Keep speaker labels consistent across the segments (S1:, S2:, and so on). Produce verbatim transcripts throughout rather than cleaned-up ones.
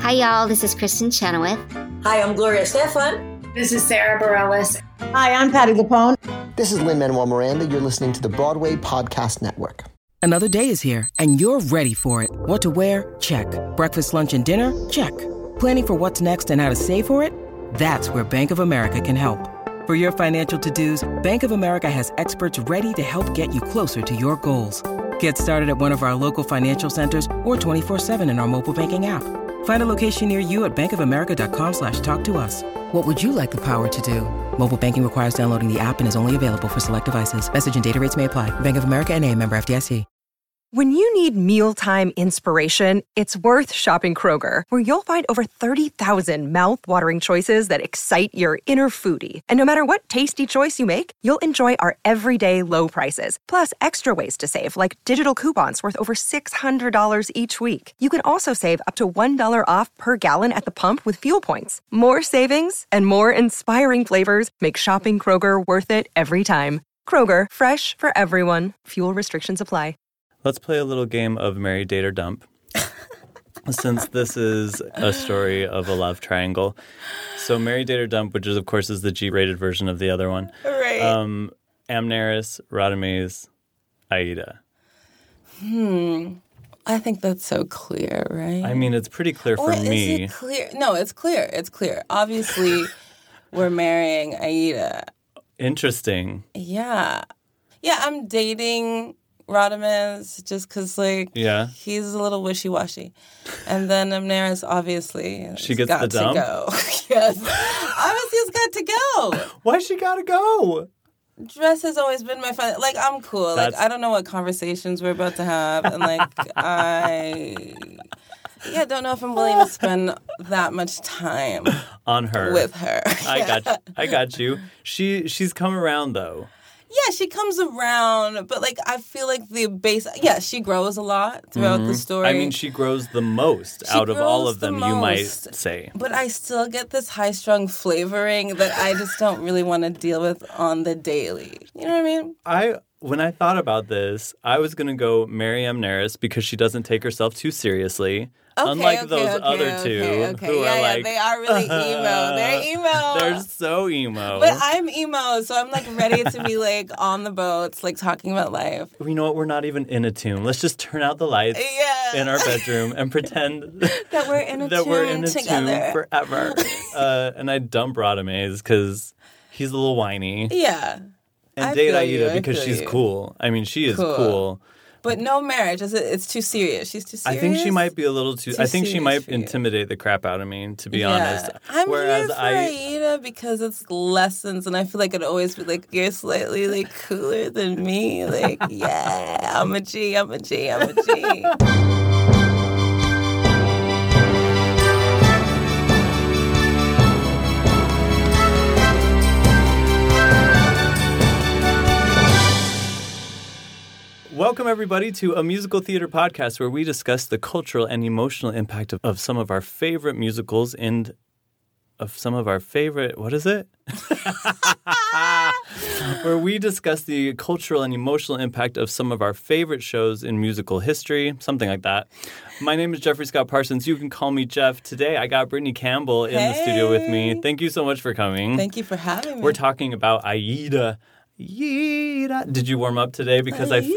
S1: Hi, y'all. This is Kristen Chenoweth.
S2: Hi, I'm Gloria Estefan.
S3: This is Sarah Bareilles.
S4: Hi, I'm Patti LuPone.
S5: This is Lin-Manuel Miranda. You're listening to the Broadway Podcast Network.
S6: Another day is here, and you're ready for it. What to wear? Check. Breakfast, lunch, and dinner? Check. Planning for what's next and how to save for it? That's where Bank of America can help. For your financial to-dos, Bank of America has experts ready to help get you closer to your goals. Get started at one of our local financial centers or twenty-four seven in our mobile banking app. Find a location near you at bankofamerica.com slash talk to us. What would you like the power to do? Mobile banking requires downloading the app and is only available for select devices. Message and data rates may apply. Bank of America N A, member F D I C.
S7: When you need mealtime inspiration, it's worth shopping Kroger, where you'll find over thirty thousand mouth-watering choices that excite your inner foodie. And no matter what tasty choice you make, you'll enjoy our everyday low prices, plus extra ways to save, like digital coupons worth over six hundred dollars each week. You can also save up to one dollar off per gallon at the pump with fuel points. More savings and more inspiring flavors make shopping Kroger worth it every time. Kroger, fresh for everyone. Fuel restrictions apply.
S8: Let's play a little game of Marry, Date, or Dump. Since this is a story of a love triangle. So Marry, Date, or Dump, which is, of course, is the G-rated version of the other one.
S9: Right.
S8: Um, Amneris, Radames, Aida.
S9: Hmm. I think that's so clear, right?
S8: I mean, it's pretty clear for
S9: or is
S8: me.
S9: It clear? No, it's clear. It's clear. Obviously, we're marrying Aida.
S8: Interesting.
S9: Yeah. Yeah, I'm dating Radames just because, like,
S8: yeah.
S9: he's a little wishy-washy. And then Amneris, obviously,
S8: she gets
S9: got
S8: the dump?
S9: to go. Yes. Obviously, it's got to go.
S8: Why she gotta go?
S9: Dress has always been my fun. Like, I'm cool. That's... Like, I don't know what conversations we're about to have. And, like, I... Yeah, don't know if I'm willing to spend that much time
S8: on her.
S9: With her.
S8: I got you. I got you. She, she's come around, though.
S9: Yeah, she comes around, but, like, I feel like the base... Yeah, she grows a lot throughout mm-hmm. the story.
S8: I mean, she grows the most
S9: she
S8: out of all of them,
S9: the
S8: you might say.
S9: But I still get this high-strung flavoring that I just don't really want to deal with on the daily. You know what I mean?
S8: I... When I thought about this, I was going to go marry Amneris because she doesn't take herself too seriously.
S9: Okay,
S8: Unlike
S9: okay,
S8: those
S9: okay,
S8: other
S9: okay,
S8: two
S9: okay.
S8: who
S9: yeah,
S8: are
S9: yeah,
S8: like...
S9: they are really emo. They're emo.
S8: They're so emo.
S9: But I'm emo, so I'm, like, ready to be, like, on the boats, like, talking about life.
S8: You know what? We're not even in a tune. Let's just turn out the lights
S9: yeah.
S8: in our bedroom and pretend
S9: that we're in a
S8: that
S9: tune
S8: we're in a
S9: together.
S8: tune forever. uh, and I dump Radames because he's a little whiny.
S9: Yeah.
S8: And
S9: I
S8: date
S9: feel
S8: Aida
S9: you,
S8: because she's
S9: you.
S8: cool. I mean, she is
S9: cool.
S8: cool.
S9: But no marriage. Is it, it's too serious. She's too serious.
S8: I think she might be a little too...
S9: too
S8: I think she might
S9: for you.
S8: intimidate the crap out of me, to be
S9: yeah.
S8: honest.
S9: I'm
S8: Whereas
S9: here for
S8: I,
S9: Aida because it's lessons, and I feel like it'd always be like, you're slightly, like, cooler than me. Like, yeah, I'm a G, I'm a G, I'm a G.
S8: Welcome, everybody, to a musical theater podcast where we discuss the cultural and emotional impact of, of some of our favorite musicals and of some of our favorite... What is it? Where we discuss the cultural and emotional impact of some of our favorite shows in musical history, something like that. My name is Jeffrey Scott Parsons. You can call me Jeff. Today, I got Brittany Campbell in
S9: hey.
S8: the studio with me. Thank you so much for coming.
S9: Thank you for having me.
S8: We're talking about Aida. Aida. Did you warm up today? Because I...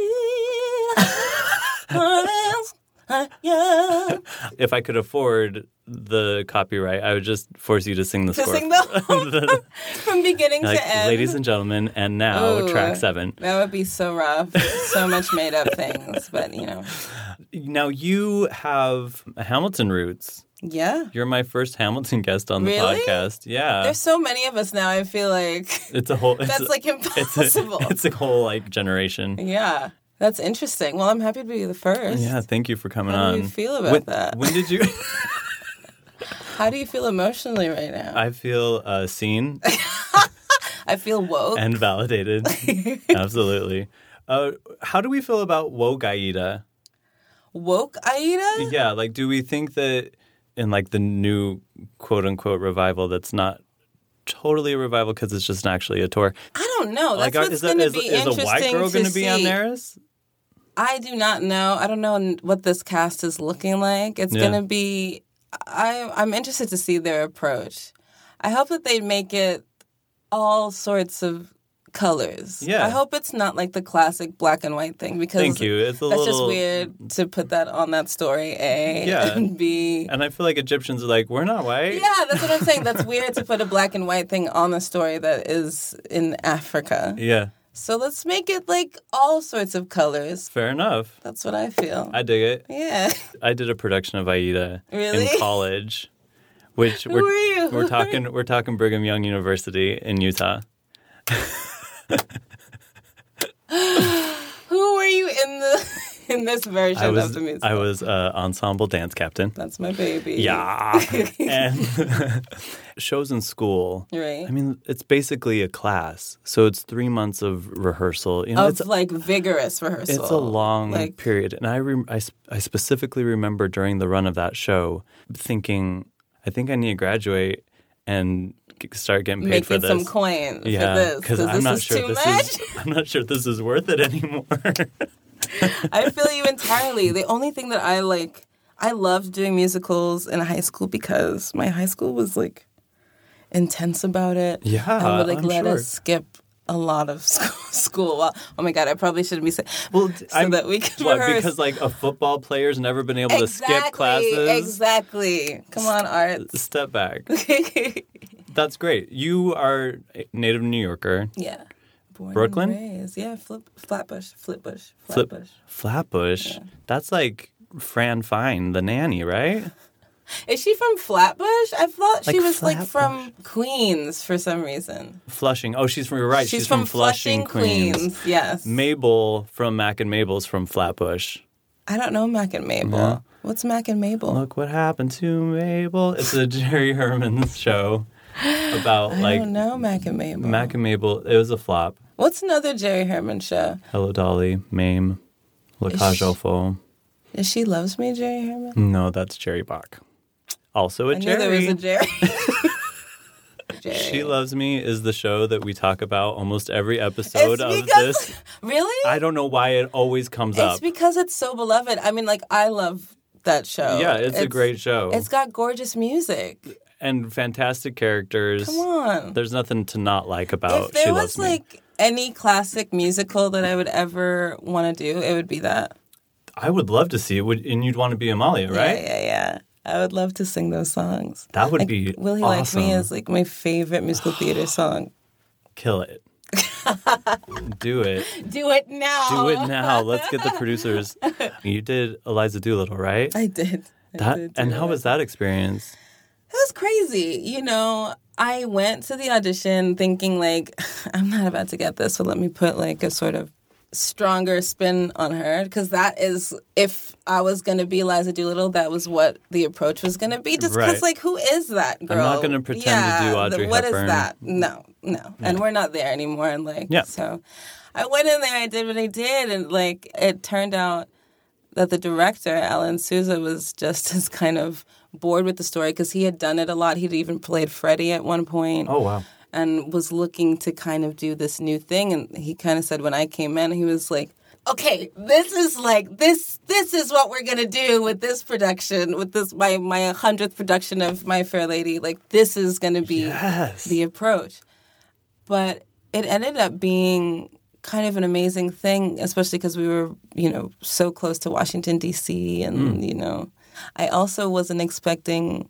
S8: If I could afford the copyright, I would just force you to sing the
S9: to
S8: score.
S9: Sing the from beginning
S8: like,
S9: to end.
S8: Ladies and gentlemen, and now
S9: Ooh,
S8: track seven.
S9: That would be so rough. So much made up things, but you know.
S8: Now you have Hamilton roots.
S9: Yeah.
S8: You're my first Hamilton guest on the
S9: really?
S8: podcast. Yeah.
S9: There's so many of us now, I feel like.
S8: It's a whole... It's
S9: that's
S8: a,
S9: like impossible.
S8: It's a, it's a whole like generation.
S9: Yeah. That's interesting. Well, I'm happy to be the first.
S8: Yeah, thank you for coming
S9: How
S8: on.
S9: How do you feel about
S8: when,
S9: that?
S8: When did you...
S9: How do you feel emotionally right now?
S8: I feel uh, seen.
S9: I feel woke.
S8: And validated. Absolutely. Uh, how do we feel about woke Aida?
S9: Woke Aida?
S8: Yeah, like do we think that in like the new quote-unquote revival that's not totally a revival because it's just actually a tour?
S9: I don't know. That's
S8: like,
S9: what's going to be
S8: is,
S9: interesting
S8: is a white girl
S9: going
S8: to be on Amneris?
S9: I do not know. I don't know what this cast is looking like. It's
S8: yeah.
S9: going to be... I, I'm interested to see their approach. I hope that they make it all sorts of colors.
S8: Yeah.
S9: I hope it's not like the classic black and white thing because
S8: Thank you. It's a
S9: that's
S8: little...
S9: just weird to put that on that story, A,
S8: yeah.
S9: and B.
S8: And I feel like Egyptians are like, we're not white.
S9: Yeah, that's what I'm saying. That's weird to put a black and white thing on a story that is in Africa.
S8: Yeah.
S9: So let's make it like all sorts of colors.
S8: Fair enough.
S9: That's what I feel.
S8: I dig it.
S9: Yeah.
S8: I did a production of Aida
S9: Really?
S8: in college. Which
S9: Who
S8: we're,
S9: are you?
S8: We're talking we're talking Brigham Young University in Utah.
S9: Who were you in the in this version
S8: I was
S9: of the musical?
S8: I was uh, ensemble dance captain.
S9: That's my baby.
S8: Yeah. And shows in school.
S9: Right.
S8: I mean, it's basically a class. So it's three months of rehearsal. You know,
S9: Of
S8: it's
S9: like vigorous rehearsal.
S8: It's a long
S9: like,
S8: period. And I, rem- I, I specifically remember during the run of that show thinking, I think I need to graduate and start getting paid
S9: making
S8: for this.
S9: some coin
S8: yeah,
S9: for this.
S8: because
S9: this
S8: I'm not
S9: is
S8: sure
S9: too
S8: this
S9: much.
S8: is. I'm not sure this is worth it anymore.
S9: I feel you entirely. The only thing that I like, I loved doing musicals in high school because my high school was like intense about it.
S8: Yeah,
S9: and would like
S8: I'm
S9: let
S8: sure.
S9: us skip a lot of school. school. Well, oh my god, I probably shouldn't be saying.
S8: Well,
S9: so
S8: I'm,
S9: that we can
S8: what,
S9: rehearse.
S8: because like a football player's never been able
S9: exactly,
S8: to skip classes.
S9: Exactly. Come on, Art.
S8: Step back. That's great. You are a native New Yorker.
S9: Yeah. Born
S8: Brooklyn?
S9: And raised. Yeah, flip, Flatbush, Flipbush,
S8: Flip,
S9: Flatbush.
S8: Flatbush.
S9: Yeah.
S8: That's like Fran Fine, the nanny, right?
S9: Is she from Flatbush? I thought she
S8: Like
S9: was like
S8: Flatbush.
S9: from Queens for some reason.
S8: Flushing. Oh, she's from, you're right.
S9: She's,
S8: She's,
S9: from,
S8: Flushing, Queens.
S9: Yes.
S8: Mabel from Mac and Mabel's from Flatbush.
S9: I don't know Mac and Mabel.
S8: Yeah.
S9: What's Mac and Mabel?
S8: Look what happened to Mabel. It's a Jerry Herman show about
S9: I
S8: like
S9: don't know Mac and Mabel.
S8: Mac and Mabel. It was a flop.
S9: What's another Jerry Herman show?
S8: Hello Dolly, Mame, La
S9: Is
S8: Cage
S9: she-
S8: aux Folles.
S9: Is She Loves Me, Jerry Herman?
S8: No, that's Jerry Bach. Also a
S9: I knew
S8: Jerry.
S9: there was a Jerry. Jerry.
S8: She Loves Me is the show that we talk about almost every episode
S9: It's
S8: of
S9: because-
S8: this.
S9: Really?
S8: I don't know why it always comes
S9: It's
S8: up.
S9: because it's so beloved. I mean, like, I love that show.
S8: Yeah, it's, a great show.
S9: It's got gorgeous music.
S8: and fantastic characters.
S9: Come on.
S8: There's nothing to not like about
S9: If there
S8: She
S9: was
S8: Loves Me.
S9: like any classic musical that I would ever want to do, it would be that.
S8: I would love to see it, would, and you'd want to be Amalia, right?
S9: Yeah, yeah, yeah. I would love to sing those songs.
S8: That would
S9: Like,
S8: be
S9: Will He
S8: awesome.
S9: Like Me is like my favorite musical theater song.
S8: Kill it. Do it.
S9: Do it now.
S8: Do it now. Let's get the producers. You did Eliza Doolittle, right?
S9: I did. I
S8: That
S9: did do
S8: and how
S9: it.
S8: was that experience?
S9: It was crazy. You know, I went to the audition thinking like, I'm not about to get this, so let me put like a sort of stronger spin on her, because that is, if I was going to be Eliza Doolittle, that was what the approach was going to be. Just because,
S8: Right.
S9: like, who is that girl?
S8: not gonna pretend to
S9: yeah,
S8: do Audrey
S9: the, What
S8: Hepburn.
S9: is that? No, no. And we're not there anymore. And like,
S8: Yeah.
S9: so I went in there, I did what I did, and like, it turned out that the director, Alan Souza, was just as kind of bored with the story because he had done it a lot. He'd even played Freddie at one point.
S8: Oh, wow.
S9: And was looking to kind of do this new thing. And he kind of said when I came in, he was like, okay, this is like, this This is what we're going to do with this production, with this, my my hundredth production of My Fair Lady. Like, this is going to be
S8: Yes.
S9: the approach. But it ended up being kind of an amazing thing, especially because we were, you know, so close to Washington, D C. And,
S8: Mm.
S9: you know, I also wasn't expecting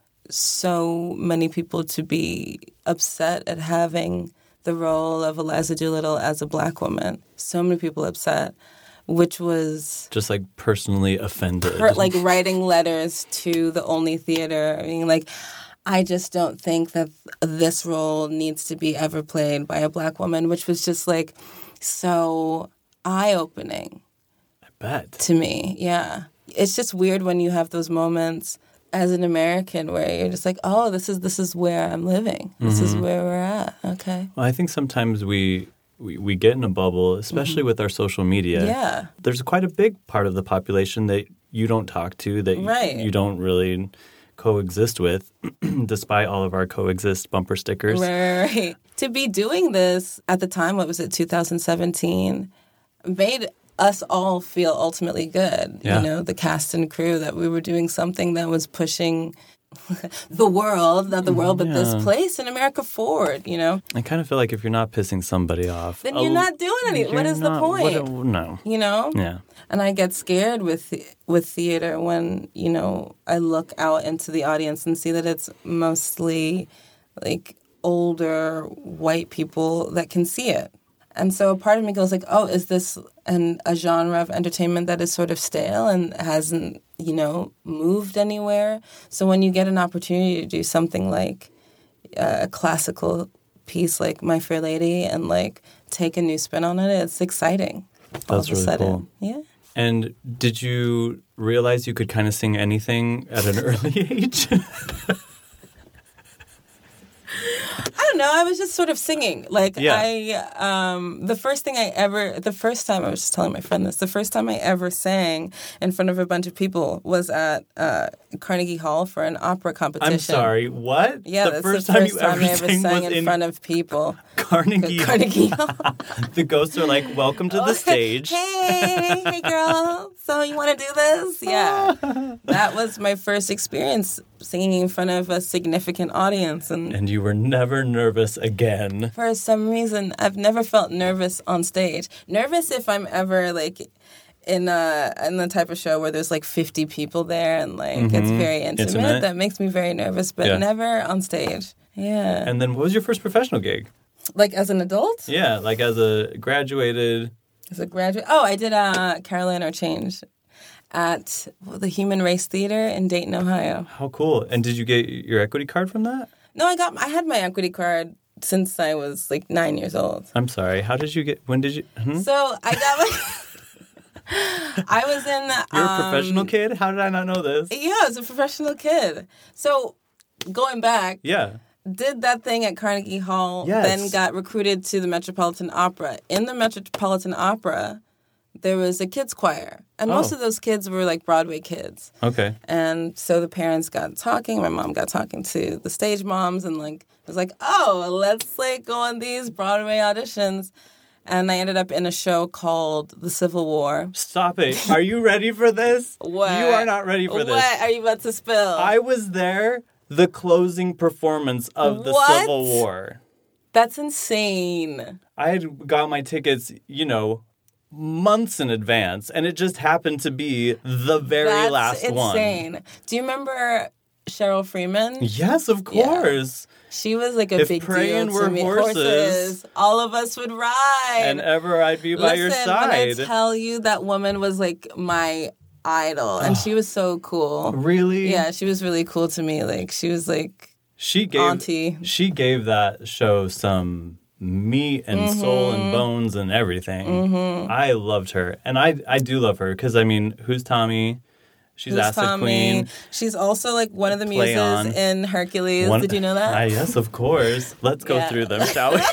S9: so many people to be upset at having the role of Eliza Doolittle as a black woman. So many people upset, which was
S8: Just like personally offended.
S9: per, like writing letters to the Only Theater. I mean, like, I just don't think that this role needs to be ever played by a black woman, which was just like so eye-opening
S8: I bet.
S9: to me. Yeah. It's just weird when you have those moments as an American where you're just like, oh, this is this is where I'm living. This is where we're at. Okay.
S8: Well, I think sometimes we, we, we get in a bubble, especially with our social media.
S9: Yeah.
S8: There's quite a big part of the population that you don't talk to, that
S9: Right.
S8: you, you don't really coexist with, despite all of our coexist bumper stickers.
S9: Right, right. To be doing this at the time, what was it, two thousand seventeen, made us all feel ultimately good.
S8: Yeah.
S9: You know, the cast and crew, that we were doing something that was pushing the world, not the world, but
S8: Yeah.
S9: this place in America forward, you know?
S8: I kind of feel like if you're not pissing somebody off,
S9: Then
S8: a-
S9: you're not doing anything. What
S8: you're
S9: is the
S8: not-
S9: point?
S8: what a- no.
S9: You know?
S8: Yeah.
S9: And I get scared with with theater when, you know, I look out into the audience and see that it's mostly like older white people that can see it. And so a part of me goes like, oh, is this an, a genre of entertainment that is sort of stale and hasn't, you know, moved anywhere? So when you get an opportunity to do something like uh, a classical piece like My Fair Lady and like take a new spin on it, it's exciting. All
S8: That's
S9: of a
S8: really
S9: sudden.
S8: cool.
S9: Yeah.
S8: And did you realize you could kind of sing anything at an early age?
S9: I don't know. I was just sort of singing. Like
S8: Yeah.
S9: I, um, the first thing I ever, the first time I was just telling my friend this, the first time I ever sang in front of a bunch of people was at uh, Carnegie Hall for an opera competition.
S8: I'm sorry, what?
S9: Yeah,
S8: the
S9: that's
S8: first
S9: the
S8: time
S9: first
S8: you
S9: time
S8: ever
S9: I ever
S8: sang
S9: sang
S8: was
S9: in, front of people.
S8: Carnegie.
S9: Carnegie Hall.
S8: The ghosts are like, welcome to the stage.
S9: Hey, hey, girl. So you want to do this? Yeah. That was my first experience singing in front of a significant audience, and
S8: And you were never nervous again.
S9: for some reason, I've never felt nervous on stage. Nervous if I'm ever like in a in the type of show where there's like fifty people there and like it's very intimate.
S8: Intimate.
S9: That makes me very nervous, but
S8: Yeah.
S9: never on stage. Yeah.
S8: And then what was your first professional gig?
S9: Like as an adult,
S8: Yeah, like as a graduated.
S9: as a graduate. Oh, I did uh, Caroline or Change at the Human Race Theater in Dayton, Ohio.
S8: How cool. And did you get your equity card from that?
S9: No, I got I had my equity card since I was like nine years old.
S8: I'm sorry. How did you get, when did you, hmm?
S9: So I got my. I was in.
S8: You're a
S9: um,
S8: professional kid? How did I not know this?
S9: Yeah, I was a professional kid. So going back,
S8: Yeah.
S9: did that thing at Carnegie Hall,
S8: Yes.
S9: then got recruited to the Metropolitan Opera. In the Metropolitan Opera, there was a kids choir. And most
S8: Oh.
S9: of those kids were like Broadway kids.
S8: Okay.
S9: And so the parents got talking. My mom got talking to the stage moms and like was like, oh, let's like go on these Broadway auditions. And I ended up in a show called The Civil War.
S8: Stop it. Are you ready for this?
S9: What?
S8: You are not ready for this.
S9: What are you about to spill?
S8: I was there, the closing performance of the
S9: What?
S8: Civil War.
S9: That's insane.
S8: I had got my tickets, you know, months in advance, and it just happened to be the very
S9: That's
S8: last
S9: insane.
S8: one.
S9: Do you remember Cheryl Freeman?
S8: Yes, of
S9: Yeah.
S8: course.
S9: She was like a
S8: If
S9: big
S8: praying
S9: deal
S8: were
S9: to me.
S8: horses,
S9: all of us would ride.
S8: And ever I'd be by
S9: Listen,
S8: your
S9: when
S8: side.
S9: I tell you that woman was like my idol, and she was so cool.
S8: Really?
S9: Yeah, she was really cool to me. Like she was like
S8: She gave
S9: auntie.
S8: She gave that show some meat and
S9: Mm-hmm.
S8: soul and bones and everything. I loved her, and I I do love her because I mean, who's Tommy? She's
S9: Who's
S8: Acid
S9: Tommy?
S8: Queen.
S9: She's also like one of the
S8: Play
S9: muses
S8: on.
S9: in Hercules.
S8: One-
S9: Did you know that?
S8: Ah, yes, of course. Let's go
S9: Yeah.
S8: through them, shall we?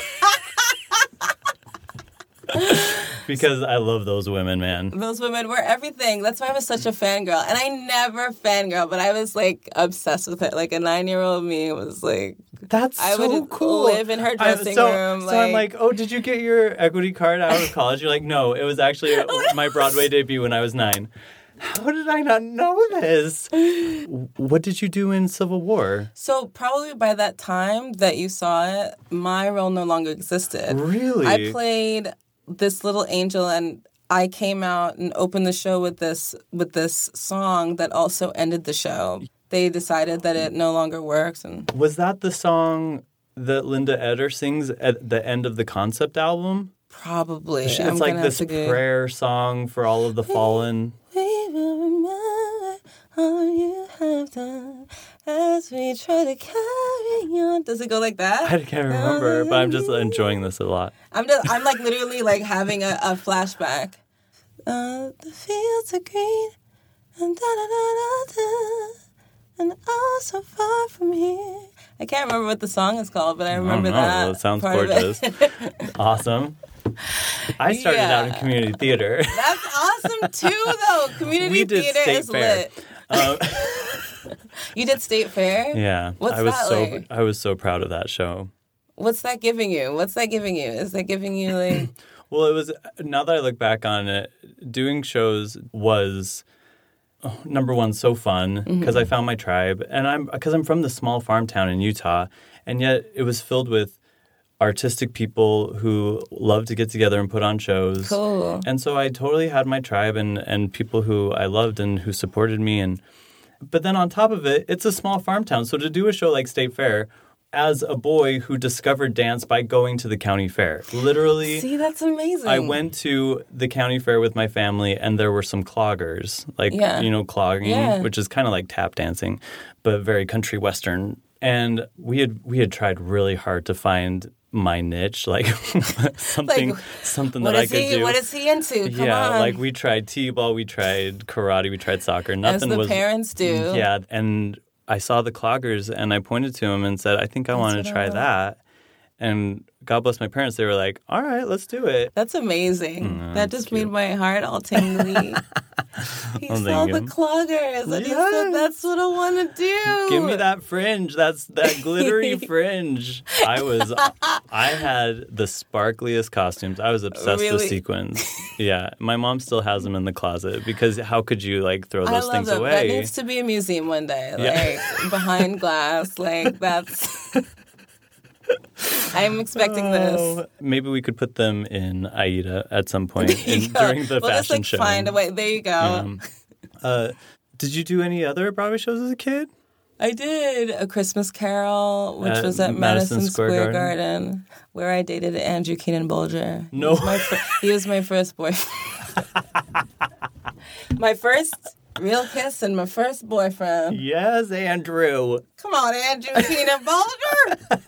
S8: Because I love those women, man.
S9: Those women were everything. That's why I was such a fangirl. And I never fangirl, but I was like obsessed with it. Like a nine-year-old me was like,
S8: That's
S9: I
S8: so
S9: would
S8: cool.
S9: live in her
S8: I-
S9: dressing
S8: so,
S9: room,
S8: So I'm
S9: like-
S8: like, oh, did you get your equity card out of college? You're like, no, it was actually my Broadway debut when I was nine. How did I not know this? What did you do in Civil War?
S9: so probably by that time that you saw it, my role no longer existed.
S8: Really?
S9: I played this little angel, and I came out and opened the show with this with this song that also ended the show. They decided that it no longer works, and
S8: Was that the song that Linda Eder sings at the end of the concept album?
S9: probably
S8: It's
S9: I'm
S8: like
S9: gonna
S8: this
S9: have to go,
S8: prayer song for all of the fallen.
S9: We will remember all you have done as we try to carry on. Does it go like that?
S8: I can't remember, but I'm just enjoying this a lot.
S9: I'm just, I'm like literally like having a, a flashback. Uh, the fields are green, and da da da da da, and oh so far from here. I can't remember what the song is called, but I remember
S8: I don't know.
S9: that.
S8: Well, it sounds
S9: part of
S8: gorgeous.
S9: it.
S8: Awesome. I started
S9: Yeah.
S8: out in community theater.
S9: That's awesome too, though. Community
S8: We did
S9: theater
S8: State
S9: is
S8: Fair.
S9: lit.
S8: Um,
S9: You did State Fair?
S8: yeah,
S9: What's
S8: I was
S9: that
S8: so
S9: like?
S8: I was so proud of that show.
S9: What's that giving you? What's that giving you? Is that giving you like
S8: Well, it was, now that I look back on it, doing shows was, oh, number one, so fun because mm-hmm. I found my tribe. And I'm, because I'm from the small farm town in Utah, and yet it was filled with artistic people who love to get together and put on shows.
S9: Cool.
S8: And so I totally had my tribe and, and people who I loved and who supported me. And but then on top of it, it's a small farm town. So to do a show like State Fair, as a boy who discovered dance by going to the county fair. Literally.
S9: See, that's amazing.
S8: I went to the county fair with my family and there were some cloggers. Like,
S9: yeah.
S8: you know, clogging, yeah. which is kind of like tap dancing, but very country western. And we had we had tried really hard to find my niche, like something
S9: like,
S8: something that I could
S9: he,
S8: do.
S9: What is he into? Come
S8: yeah,
S9: on.
S8: like we tried t-ball, we tried karate, we tried soccer. Nothing
S9: As the
S8: was
S9: parents do.
S8: Yeah, and I saw the cloggers and I pointed to him and said, I think I
S9: That's
S8: want to try that. And God bless my parents, they were like, all right, let's do it.
S9: That's amazing.
S8: Mm,
S9: that just made my heart all tingly. He
S8: Oh,
S9: saw
S8: thank
S9: the
S8: you.
S9: cloggers and he
S8: Yes.
S9: said, that's what I want to do.
S8: Give me that fringe. That's that glittery fringe. I was, I had the sparkliest costumes. I was obsessed
S9: Really?
S8: with sequins. Yeah. My mom still has them in the closet because how could you like throw
S9: I
S8: those
S9: love
S8: things
S9: them.
S8: away?
S9: That needs to be a museum one day,
S8: Yeah.
S9: like behind glass. Like that's. I'm expecting this.
S8: Oh, maybe we could put them in Aida at some point in,
S9: Yeah.
S8: during the
S9: we'll
S8: fashion
S9: just, like,
S8: show.
S9: Find a way. There you go.
S8: Um, uh, did you do any other Broadway shows as a kid?
S9: I did A Christmas Carol, which
S8: At
S9: was at
S8: Madison
S9: Madison,
S8: Square
S9: Square,
S8: Garden?
S9: Garden. where I dated Andrew Keenan Bolger.
S8: No.
S9: He was my, fir- he was my first boyfriend. My first real kiss and my first boyfriend.
S8: Yes, Andrew.
S9: Come on, Andrew Keenan Bolger.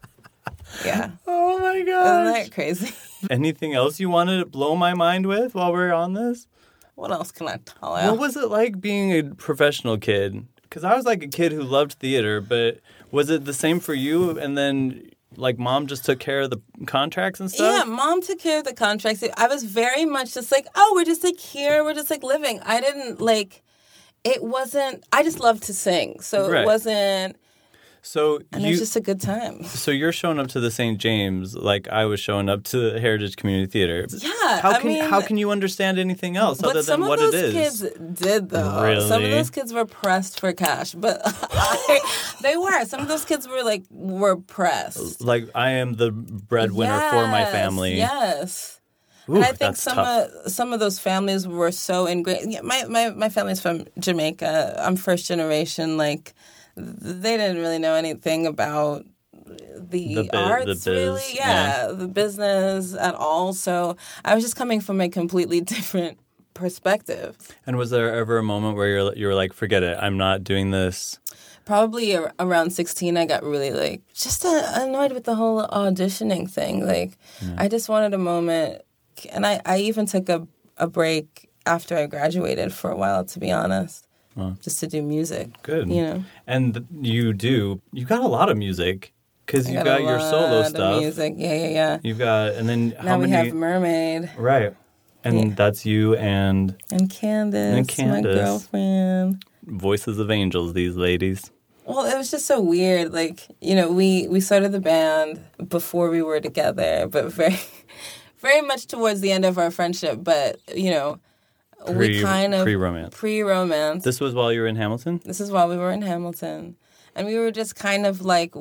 S9: Yeah.
S8: Oh my
S9: Isn't
S8: gosh.
S9: that crazy?
S8: Anything else you wanted to blow my mind with while we're on this?
S9: What else can I tell you?
S8: What was it like being a professional kid? Because I was like a kid who loved theater, but was it the same for you? And then, like, mom just took care of the contracts and stuff?
S9: Yeah, mom took care of the contracts. I was very much just like, oh, we're just like here. We're just like living. I didn't like, it wasn't, I just loved to sing. So
S8: Right.
S9: it wasn't,
S8: So
S9: and
S8: you,
S9: it was just a good time.
S8: so you're showing up to the Saint James like I was showing up to the Heritage Community Theater.
S9: Yeah,
S8: How
S9: I
S8: can
S9: mean,
S8: how can you understand anything else
S9: but
S8: other
S9: some
S8: than
S9: of
S8: what it
S9: those
S8: is?
S9: kids did though.
S8: Really?
S9: Some of those kids were pressed for cash, but I, they were. Some of those kids were like were pressed.
S8: Like I am the breadwinner for my
S9: Yes,
S8: family.
S9: Yes.
S8: Ooh,
S9: and I think
S8: that's
S9: some
S8: tough.
S9: of some of those families were so ingrained. Yeah, my, my my family's from Jamaica. I'm first generation. Like they didn't really know anything about the,
S8: The bi-
S9: arts,
S8: the biz,
S9: really. Yeah,
S8: yeah.
S9: the business at all. So I was just coming from a completely different perspective.
S8: And was there ever a moment where you're you were like, forget it, I'm not doing this?
S9: Probably ar- around sixteen, I got really like just uh, annoyed with the whole auditioning thing. Like,
S8: Yeah.
S9: I just wanted a moment, and I, I even took a a break after I graduated for a while, to be honest,
S8: Wow.
S9: just to do music.
S8: Good.
S9: You know,
S8: And you do. You got a lot of music because
S9: I
S8: you've
S9: got,
S8: got,
S9: a
S8: your solo
S9: lot of
S8: stuff.
S9: music. Yeah, yeah, yeah.
S8: You've got, and then how
S9: Now we
S8: many?
S9: have Mermaid
S8: Right. And
S9: Yeah.
S8: that's you and
S9: and Candace,
S8: And Candace.
S9: my girlfriend.
S8: Voices of Angels, these ladies.
S9: Well, it was just so weird. Like, you know, we, we started the band before we were together, but very, very much towards the end of our friendship. But, you know,
S8: Pre,
S9: we kind of...
S8: pre-romance.
S9: Pre-romance.
S8: This was while you were in Hamilton?
S9: This is while we were in Hamilton. And we were just kind of like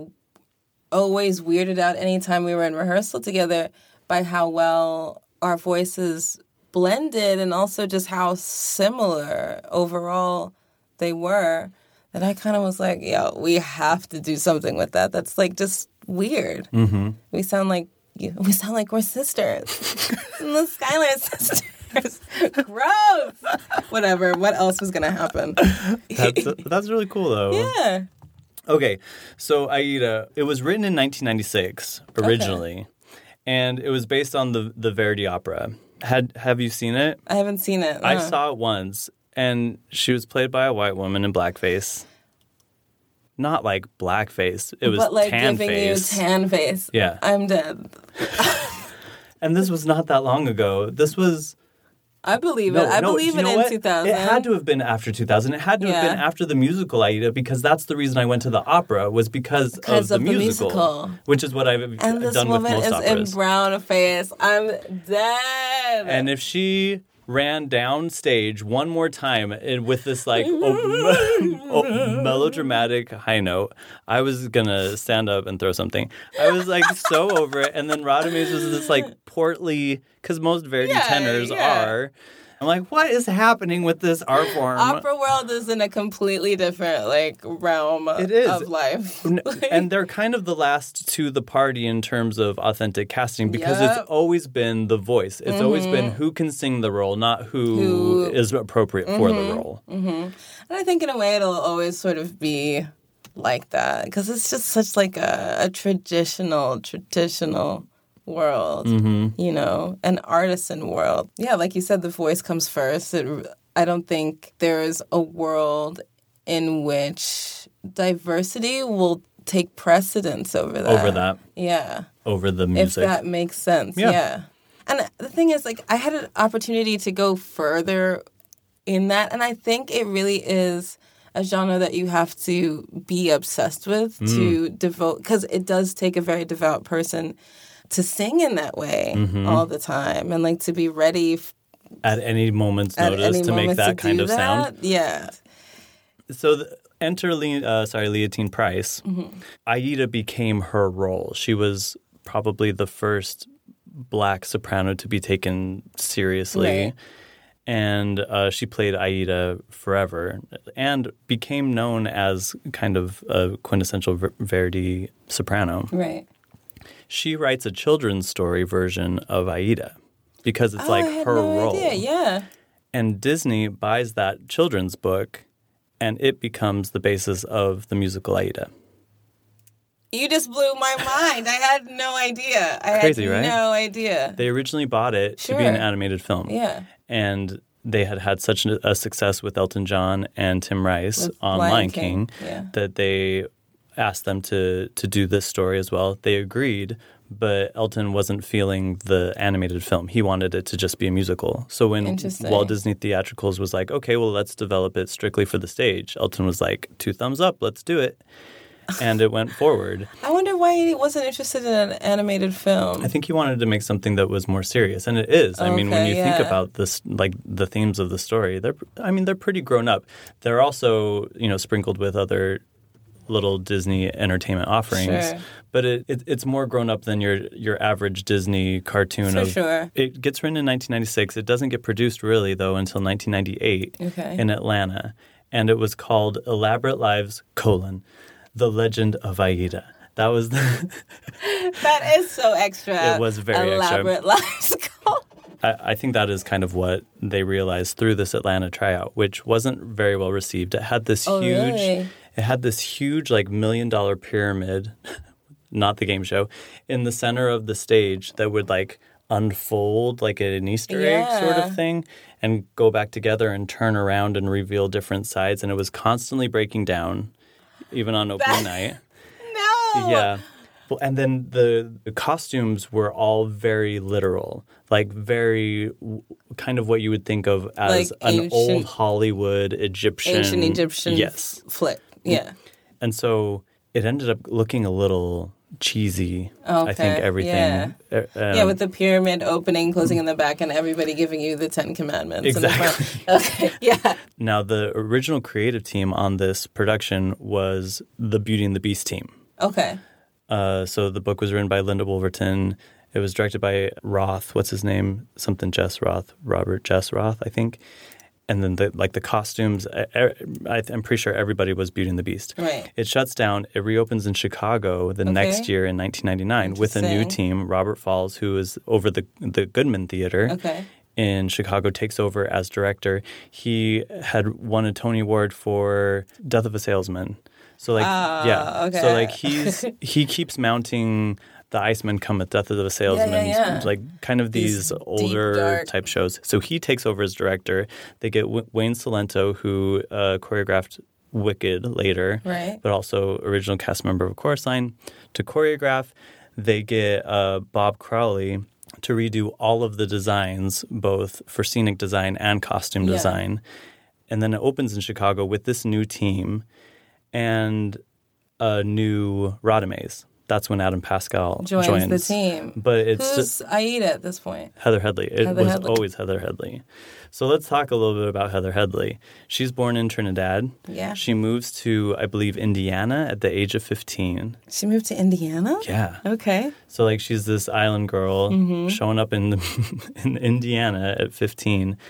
S9: always weirded out anytime we were in rehearsal together by how well our voices blended and also just how similar overall they were. That I kind of was like, yo, we have to do something with that. That's like just weird.
S8: Mm-hmm.
S9: We sound like we sound like we're sisters. The Skylar sisters. Gross. Whatever. What else was gonna happen?
S8: That's, that's really cool, though.
S9: Yeah.
S8: Okay, so Aida, it was written in nineteen ninety-six originally, and it was based on the the Verdi opera. Had Have you seen it?
S9: I haven't seen it.
S8: I
S9: no.
S8: saw it once, and she was played by a white woman in blackface. Not like blackface; it was
S9: but like
S8: tan
S9: giving
S8: face.
S9: you tan face.
S8: Yeah.
S9: I'm dead.
S8: And this was not that long ago. This was
S9: I believe
S8: No,
S9: it. I
S8: no,
S9: believe
S8: you
S9: it
S8: know
S9: in
S8: what?
S9: two thousand.
S8: It had to have been after two thousand. It had to have
S9: Yeah.
S8: been after the musical Aida, because that's the reason I went to the opera, was because,
S9: Because
S8: of,
S9: of
S8: the,
S9: the
S8: musical,
S9: musical.
S8: which is what I've
S9: And this
S8: done with
S9: woman
S8: most
S9: is
S8: operas.
S9: in brown face. I'm dead.
S8: And if she ran downstage one more time and with this like oh, oh, melodramatic high note, I was gonna stand up and throw something. I was like so over it. And then Radames was this like portly, because most Verdi
S9: Yeah,
S8: tenors
S9: yeah.
S8: are. I'm like, what is happening with this art form?
S9: Opera world is in a completely different like realm
S8: It is.
S9: of life.
S8: N- and they're kind of the last to the party in terms of authentic casting, because
S9: Yep.
S8: it's always been the voice. It's always been who can sing the role, not who,
S9: Who-
S8: is appropriate for the role.
S9: And I think in a way it'll always sort of be like that because it's just such like a, a traditional, traditional world,
S8: Mm-hmm.
S9: you know, an artisan world. Yeah, like you said, the voice comes first. It, I don't think there is a world in which diversity will take precedence over that.
S8: Over that,
S9: Yeah.
S8: over the
S9: If
S8: music.
S9: that makes sense.
S8: Yeah.
S9: Yeah. And the thing is, like, I had an opportunity to go further in that. And I think it really is a genre that you have to be obsessed with
S8: Mm.
S9: to devote, because it does take a very devout person to sing in that way
S8: Mm-hmm.
S9: all the time and, like, to be ready f-
S8: At any moment's
S9: at
S8: notice
S9: any
S8: to make
S9: moment
S8: that
S9: to
S8: kind
S9: do
S8: of
S9: that.
S8: sound.
S9: Yeah.
S8: So the, enter Le, uh, sorry, Leontine Price.
S9: Mm-hmm.
S8: Aida became her role. She was probably the first black soprano to be taken seriously.
S9: Right.
S8: And uh, she played Aida forever and became known as kind of a quintessential Ver- Verdi soprano.
S9: Right.
S8: She writes a children's story version of Aida because it's
S9: Oh,
S8: like
S9: I had
S8: her
S9: no
S8: role.
S9: idea. Yeah.
S8: And Disney buys that children's book, and it becomes the basis of the musical Aida.
S9: You just blew my mind. I had no idea. I
S8: Crazy,
S9: had
S8: right?
S9: no idea.
S8: They originally bought it to be an
S9: Sure.
S8: animated film.
S9: Yeah.
S8: And they had had such a success with Elton John and Tim Rice
S9: With
S8: on
S9: Lion
S8: Lion
S9: King,
S8: King,
S9: yeah.
S8: that they asked them to to do this story as well. They agreed, but Elton wasn't feeling the animated film. He wanted it to just be a musical. So when
S9: Interesting.
S8: Walt Disney Theatricals was like, okay, well, let's develop it strictly for the stage, Elton was like, two thumbs up, let's do it. And it went forward.
S9: I wonder why he wasn't interested in an animated film.
S8: I think he wanted to make something that was more serious, and it is. I mean, when
S9: Okay,
S8: you
S9: yeah.
S8: think about this, like the themes of the story, they're. I mean, they're pretty grown up. They're also, you know, sprinkled with other little Disney entertainment offerings,
S9: Sure.
S8: but it, it it's more grown up than your your average Disney cartoon.
S9: For
S8: of,
S9: sure.
S8: It gets written in nineteen ninety-six. It doesn't get produced really though until nineteen ninety-eight
S9: Okay.
S8: in Atlanta, and it was called Elaborate Lives: colon, The Legend of Aida. That was the.
S9: That is so extra.
S8: It was very extra.
S9: elaborate lives.
S8: I, I think that is kind of what they realized through this Atlanta tryout, which wasn't very well received. It had this
S9: Oh,
S8: huge,
S9: really?
S8: it had this huge like million dollar pyramid, not the game show, in the center of the stage that would like unfold like an Easter egg sort
S9: Yeah.
S8: of thing and go back together and turn around and reveal different sides. And it was constantly breaking down, even on opening night.
S9: No.
S8: Yeah. Well, and then the, the costumes were all very literal, like very w- kind of what you would think of as
S9: Like
S8: an
S9: ancient-
S8: old Hollywood Egyptian.
S9: Ancient Egyptian
S8: Yes.
S9: flip. Yeah.
S8: And so it ended up looking a little cheesy, I
S9: Okay,
S8: think, everything.
S9: yeah.
S8: Uh,
S9: Yeah,
S8: um,
S9: with the pyramid opening, closing in the back, and everybody giving you the Ten Commandments. in the front.
S8: Exactly.
S9: Okay, yeah.
S8: Now, the original creative team on this production was the Beauty and the Beast team.
S9: Okay.
S8: Uh, so the book was written by Linda Wolverton. It was directed by Roth. What's his name? Something Jess Roth. Robert Jess Roth, I think. And then the like the costumes. I, I, I'm pretty sure everybody was Beauty and the Beast.
S9: Right.
S8: It shuts down. It reopens in Chicago the
S9: Okay.
S8: next year in nineteen ninety-nine with a new
S9: Interesting.
S8: team. Robert Falls, who is over the the Goodman Theater.
S9: Okay.
S8: In Chicago, takes over as director. He had won a Tony Award for Death of a Salesman. So like,
S9: Ah,
S8: yeah.
S9: okay.
S8: So like he's he keeps mounting The Iceman Cometh, Death of a Salesman,
S9: yeah.
S8: like kind of these,
S9: These deep,
S8: older
S9: dark-
S8: type shows. So he takes over as director. They get w- Wayne Cilento, who uh, choreographed Wicked later,
S9: Right.
S8: but also original cast member of Chorus Line, to choreograph. They get uh, Bob Crowley, to redo all of the designs, both for scenic design and costume
S9: Yeah.
S8: design. And then it opens in Chicago with this new team and a new Radames. That's when Adam Pascal
S9: Joins,
S8: joins,
S9: the team.
S8: But it's
S9: Who's
S8: just
S9: Aida at this point?
S8: Heather Headley. It
S9: Heather
S8: was
S9: Headley.
S8: always Heather Headley. So let's talk a little bit about Heather Headley. She's born in Trinidad.
S9: Yeah.
S8: She moves to, I believe, Indiana at the age of fifteen.
S9: She moved to Indiana?
S8: Yeah.
S9: Okay.
S8: So like she's this island girl
S9: Mm-hmm.
S8: showing up in in Indiana at fifteen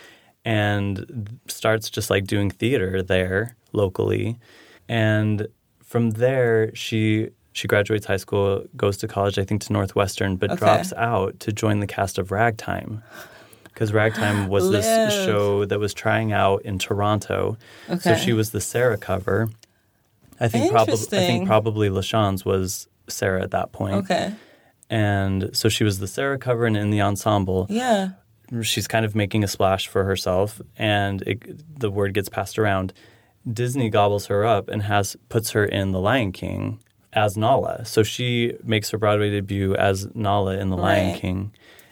S8: and starts just like doing theater there locally. And from there she she graduates high school, goes to college, I think to Northwestern, but
S9: Okay.
S8: drops out to join the cast of Ragtime. Because Ragtime was this
S9: Liv.
S8: show that was trying out in Toronto. So
S9: Okay.
S8: she was the Sarah cover. I think probably I
S9: Interesting.
S8: think probably LaShawne's was Sarah at that point.
S9: Okay.
S8: And so she was the Sarah cover and in the ensemble.
S9: Yeah.
S8: She's kind of making a splash for herself, and it, the word gets passed around. Disney gobbles her up and has puts her in The Lion King as Nala. So she makes her Broadway debut as Nala in The Lion
S9: Right.
S8: King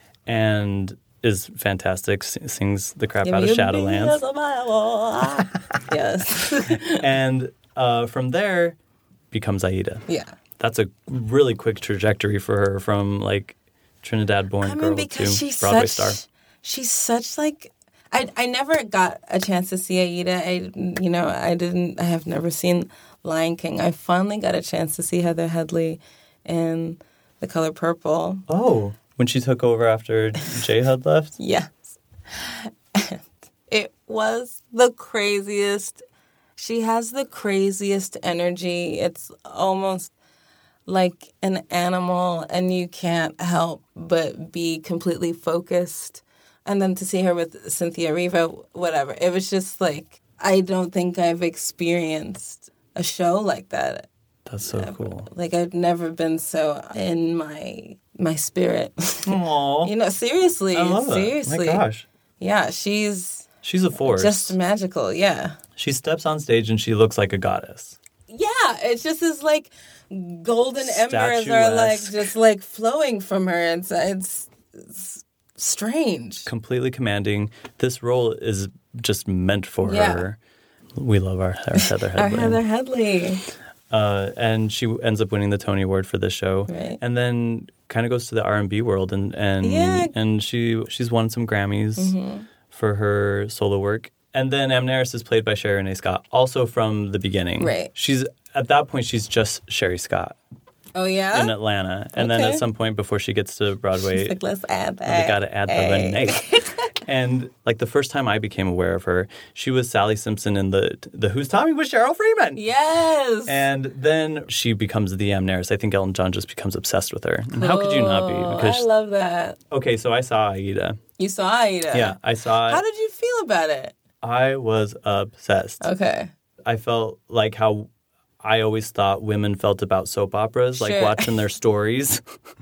S8: and is fantastic, s- sings the crap
S9: Give
S8: out of
S9: me a
S8: Shadowlands.
S9: piece of my wall. Yes.
S8: And uh, from there becomes Aida.
S9: Yeah.
S8: That's a really quick trajectory for her from like Trinidad-born
S9: I mean,
S8: girl
S9: because
S8: to
S9: she's
S8: Broadway
S9: such,
S8: star.
S9: she's such like, I I never got a chance to see Aida. I you know I didn't. I have never seen Lion King. I finally got a chance to see Heather Headley in The Color Purple.
S8: Oh, when she took over after Jay had left?
S9: Yes, and it was the craziest. She has the craziest energy. It's almost like an animal, and you can't help but be completely focused. And then to see her with Cynthia Riva, whatever, it was just like, I don't think I've experienced a show like that.
S8: That's so cool.
S9: Like, I've never been so in my my spirit.
S8: Aww.
S9: You know, seriously,
S8: I love
S9: seriously.
S8: it. My gosh.
S9: Yeah, she's
S8: She's a force.
S9: just magical, yeah.
S8: She steps on stage and she looks like a goddess.
S9: Yeah, it's just this like golden embers are like
S8: Statuesque.
S9: just like flowing from her. It's it's, it's strange.
S8: Completely commanding. This role is just meant for
S9: Yeah.
S8: her. We love our, our Heather
S9: Our
S8: Headley.
S9: Heather Headley.
S8: Uh, and she ends up winning the Tony Award for this show,
S9: Right.
S8: and then kind of goes to the R and B world, and and
S9: Yeah.
S8: and she she's won some Grammys
S9: Mm-hmm.
S8: for her solo work. And then Amneris is played by Sherry Renee Scott, also from the beginning.
S9: Right.
S8: She's at that point she's just Sherry Scott
S9: Oh yeah.
S8: in Atlanta, and then
S9: Okay.
S8: at some point before she gets to Broadway,
S9: She's like, let's add
S8: we
S9: that.
S8: got to add the
S9: Hey.
S8: Renee. And like the first time I became aware of her, she was Sally Simpson in the the Who's Tommy with Cheryl Freeman.
S9: Yes.
S8: And then she becomes the Amneris. I think Elton John just becomes obsessed with her. And how could you not be?
S9: Oh,
S8: Because
S9: I love that.
S8: okay, so I saw Aida.
S9: You saw Aida.
S8: Yeah, I saw it.
S9: How did you feel about it?
S8: I was obsessed.
S9: Okay.
S8: I felt like how I always thought women felt about soap operas, like
S9: Sure.
S8: watching their stories.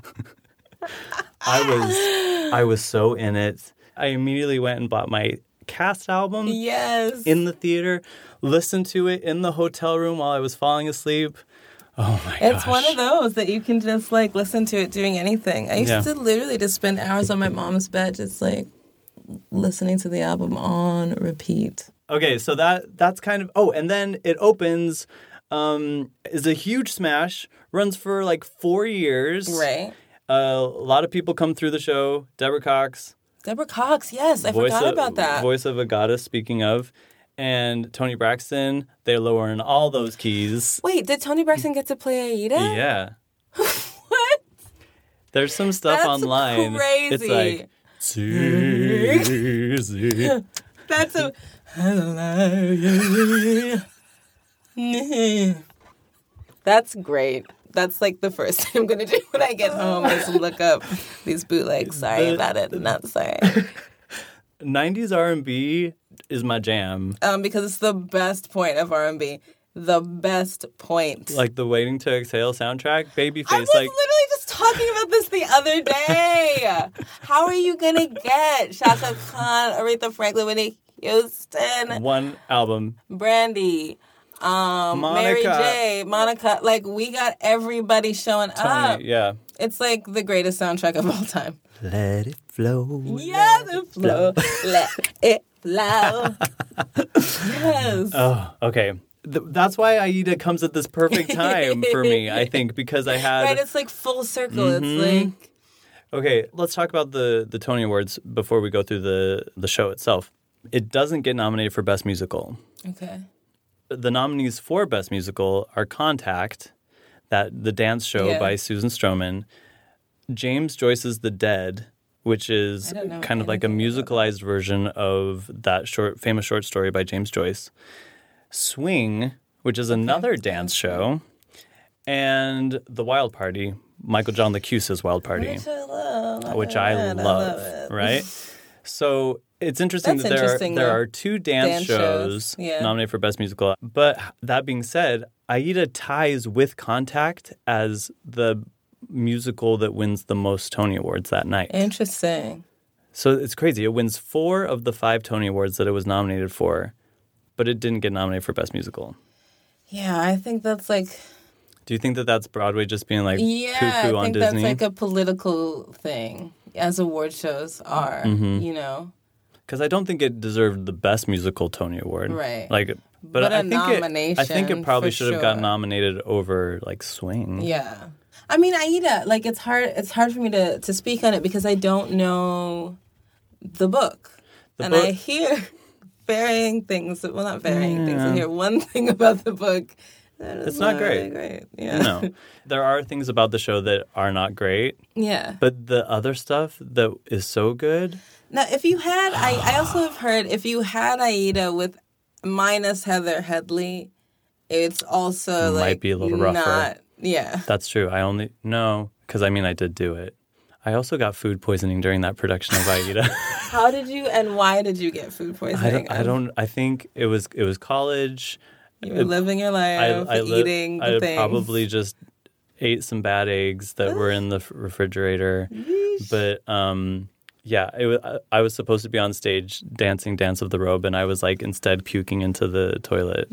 S8: I was I was so in it. I immediately went and bought my cast album
S9: Yes.
S8: in the theater, listened to it in the hotel room while I was falling asleep. Oh my gosh.
S9: It's one of those that you can just like listen to it doing anything. I used
S8: Yeah.
S9: to literally just spend hours on my mom's bed just like listening to the album on repeat.
S8: Okay, so that that's kind of oh, and then it opens, um, is a huge smash, runs for like four years.
S9: Right.
S8: Uh, a lot of people come through the show. Deborah Cox,
S9: Deborah Cox, yes, I
S8: voice
S9: forgot
S8: of,
S9: about that.
S8: voice of a goddess. Speaking of, and Toni Braxton, they're lowering all those keys.
S9: Wait, did Toni Braxton get to play Aida?
S8: Yeah,
S9: What?
S8: there's some stuff
S9: That's
S8: online. It's
S9: crazy.
S8: like Susie.
S9: That's a. That's great. That's like the first thing I'm gonna do when I get home is look up these bootlegs. Sorry about it, not sorry.
S8: nineties R and B is my jam.
S9: Um, because it's the best point of R and B. The best point.
S8: Like the Waiting to Exhale soundtrack, Babyface.
S9: I was
S8: like
S9: literally just talking about this the other day. How are you gonna get Shaka Khan, Aretha Franklin, Whitney Houston,
S8: one album.
S9: Brandy? um,
S8: Monica.
S9: Mary J, Monica. Like, we got everybody showing
S8: Tony,
S9: up.
S8: yeah.
S9: It's like the greatest soundtrack of all time.
S8: Let it flow.
S9: Yeah, the flow. Let it flow. Yes.
S8: Oh, okay. Th- that's why Aida comes at this perfect time for me, I think, because I had...
S9: Right, it's like full circle.
S8: Mhm.
S9: It's like...
S8: Okay, let's talk about the, the Tony Awards before we go through the, the show itself. It doesn't get nominated for Best Musical.
S9: Okay.
S8: The nominees for Best Musical are Contact, that the dance show
S9: Yeah.
S8: by Susan Stroman, James Joyce's The Dead, which is
S9: I don't know
S8: kind of like a
S9: anything about
S8: musicalized version of that short, famous short story by James Joyce, Swing, which is another dance show, and The Wild Party, Michael John LaCusa's Wild Party,
S9: Which I love.
S8: which I
S9: I
S8: love,
S9: love it.
S8: right? So it's interesting
S9: That's
S8: that there
S9: interesting,
S8: are, there
S9: though.
S8: are two dance,
S9: Dance
S8: shows,
S9: shows, yeah.
S8: nominated for Best Musical. But that being said, Aida ties with Contact as the musical that wins the most Tony Awards that night.
S9: Interesting.
S8: So it's crazy. It wins four of the five Tony Awards that it was nominated for, but it didn't get nominated for Best Musical.
S9: Yeah, I think that's like...
S8: Do you think that that's Broadway just being like
S9: Yeah,
S8: poo-poo
S9: I
S8: on
S9: think
S8: Disney?
S9: that's like a political thing, as award shows are,
S8: Mm-hmm.
S9: you know?
S8: Because I don't think it deserved the Best Musical Tony Award.
S9: Right.
S8: Like, but,
S9: But
S8: I
S9: a
S8: think it, I think
S9: nomination,
S8: it probably
S9: for
S8: should have gotten
S9: sure.
S8: nominated over like Swing.
S9: Yeah. I mean, Aida, like, it's hard It's hard for me to, to speak on it because I don't know the book.
S8: The
S9: and
S8: book-
S9: I hear varying things. Well, not varying things. I hear one thing about the book. That is
S8: It's not
S9: really
S8: great.
S9: great. Yeah.
S8: No, there are things about the show that are not great,
S9: Yeah.
S8: but the other stuff that is so good.
S9: Now, if you had, I, I also have heard, if you had Aida with minus Heather Headley, it's also
S8: Might
S9: like
S8: be a little rougher.
S9: Not, yeah.
S8: That's true. I only no, because I mean I did do it. I also got food poisoning during that production of Aida.
S9: How did you and why did you get food
S8: I
S9: poisoning?
S8: don't. I don't. I think it was. It was college.
S9: You were living your life,
S8: I, I li-
S9: eating the
S8: I
S9: things.
S8: probably just ate some bad eggs that were in the f- refrigerator. But um, yeah, it was, I was supposed to be on stage dancing Dance of the Robe, and I was like instead puking into the toilet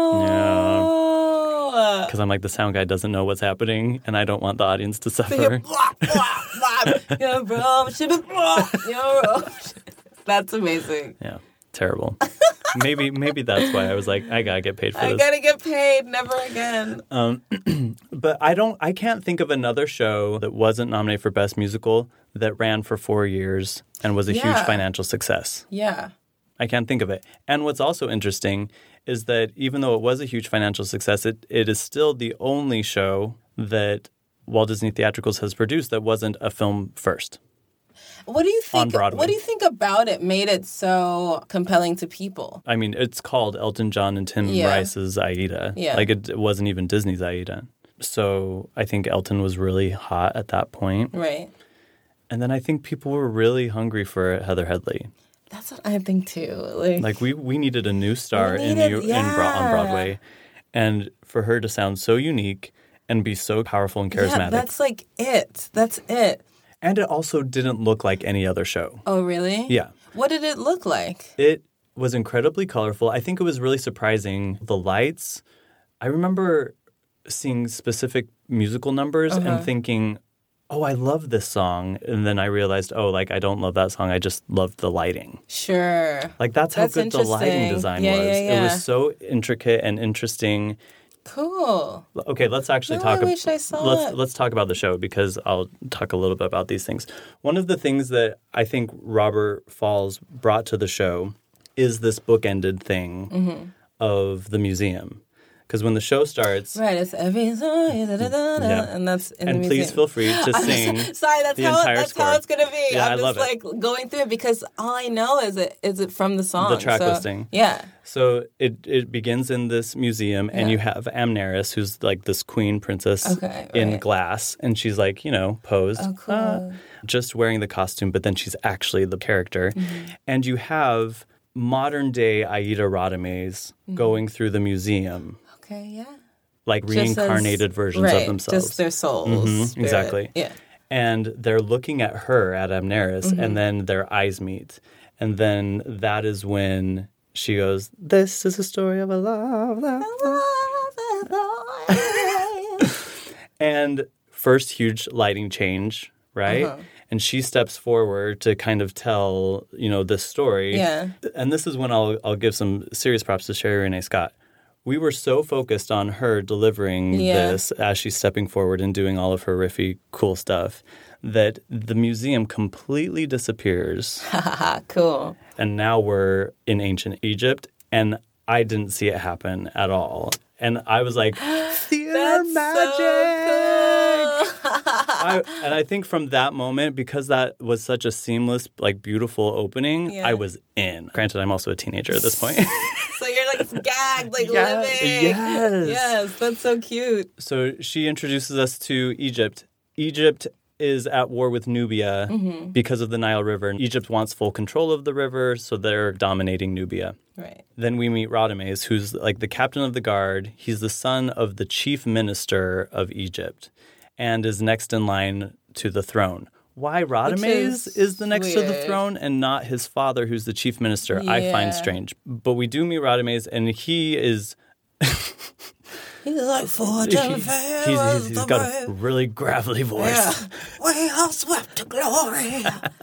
S9: No.
S8: because I'm like the sound guy doesn't know what's happening, and I don't want the audience to
S9: So
S8: suffer.
S9: you're blah, blah, blah. You're blah, blah, blah. You're blah. That's amazing.
S8: Yeah, terrible. maybe maybe that's why I was like, I gotta get paid for
S9: I
S8: this.
S9: gotta get paid. Never again.
S8: Um, but I don't. I can't think of another show that wasn't nominated for Best Musical that ran for four years and was a
S9: Yeah.
S8: huge financial success.
S9: Yeah.
S8: I can't think of it. And what's also interesting is that even though it was a huge financial success, it, it is still the only show that Walt Disney Theatricals has produced that wasn't a film first.
S9: What do you think?
S8: On Broadway.
S9: What do you think about it made it so compelling to people?
S8: I mean, it's called Elton John and Tim
S9: Yeah.
S8: Rice's Aida.
S9: Yeah.
S8: Like it, it wasn't even Disney's Aida. So I think Elton was really hot at that point.
S9: Right.
S8: And then I think people were really hungry for Heather Headley.
S9: That's what I think too. Like,
S8: Like we, we needed a new star
S9: We
S8: in
S9: needed-
S8: New, in Bro- on
S9: yeah.
S8: Broadway, and for her to sound so unique and be so powerful and charismatic.
S9: yeah, that's like it. That's it.
S8: And it also didn't look like any other show.
S9: Oh, really?
S8: Yeah,
S9: What did it look like?
S8: it was incredibly colorful. I think it was really surprising. The lights. I remember seeing specific musical numbers
S9: Uh-huh.
S8: and thinking, "Oh, I love this song," and then I realized, "Oh, like I don't love that song. I just loved the lighting."
S9: Sure.
S8: Like that's how
S9: That's
S8: good the lighting
S9: interesting.
S8: design
S9: Yeah,
S8: was.
S9: yeah,
S8: It
S9: yeah.
S8: was so intricate and interesting.
S9: Cool.
S8: Okay, let's actually
S9: No,
S8: talk.
S9: I wish I saw
S8: let's
S9: it.
S8: let's talk about the show because I'll talk a little bit about these things. One of the things that I think Robert Falls brought to the show is this bookended thing
S9: Mm-hmm.
S8: of the museum. Because when the show starts,
S9: Right. It's every song, da, da, da, da,
S8: Yeah.
S9: and that's in
S8: and
S9: the
S8: please
S9: museum.
S8: feel free to
S9: I'm
S8: sing.
S9: just- sorry, that's
S8: the
S9: how
S8: entire
S9: that's
S8: score.
S9: how it's gonna be.
S8: Yeah,
S9: I'm
S8: I
S9: just
S8: love it.
S9: like going through it because all I know is it is it from the song.
S8: The track
S9: so,
S8: listing.
S9: Yeah.
S8: So it, it begins in this museum, and
S9: Yeah.
S8: you have Amneris, who's like this queen princess
S9: Okay,
S8: in
S9: right.
S8: glass, and she's like, you know, posed,
S9: Oh, cool.
S8: uh, just wearing the costume, but then she's actually the character.
S9: Mm-hmm.
S8: And you have modern day Aida Radames
S9: Mm-hmm.
S8: going through the museum,
S9: Okay. Yeah.
S8: like
S9: Just as-
S8: reincarnated versions
S9: right,
S8: of themselves.
S9: Just their souls.
S8: Mhm,
S9: spirit.
S8: exactly.
S9: Yeah.
S8: And they're looking at her, at Amneris,
S9: Mm-hmm.
S8: and then their eyes meet. And then that is when she goes, "This is a story of a love." That and first huge lighting change, right? Uh-huh. And she steps forward to kind of tell, you know, this story.
S9: Yeah.
S8: And this is when I'll I'll give some serious props to Sherry Renee Scott. We were so focused on her delivering
S9: yeah.
S8: this as she's stepping forward and doing all of her riffy, cool stuff that the museum completely disappears.
S9: Cool.
S8: And now we're in ancient Egypt, and I didn't see it happen at all. And I was like, theater
S9: That's
S8: magic!
S9: So cool.
S8: I, and I think from that moment, because that was such a seamless, like, beautiful opening,
S9: yeah.
S8: I was in. Granted, I'm also a teenager at this point.
S9: So you're like gagged, like
S8: yes,
S9: living.
S8: Yes.
S9: Yes, that's so cute.
S8: So she introduces us to Egypt. Egypt is at war with Nubia mm-hmm. because of the Nile River. And Egypt wants full control of the river, so they're dominating Nubia.
S9: Right.
S8: Then we meet Radames, who's like the captain of the guard. He's the son of the chief minister of Egypt and is next in line to the throne. Why Radames is, is the next
S9: weird.
S8: to the throne and not his father, who's the chief minister,
S9: yeah.
S8: I find strange. But we do meet Radames, and he is...
S9: He's like fortune
S8: he's, he's, he's, he's got a really gravelly voice.
S9: Yeah. We are swept to glory.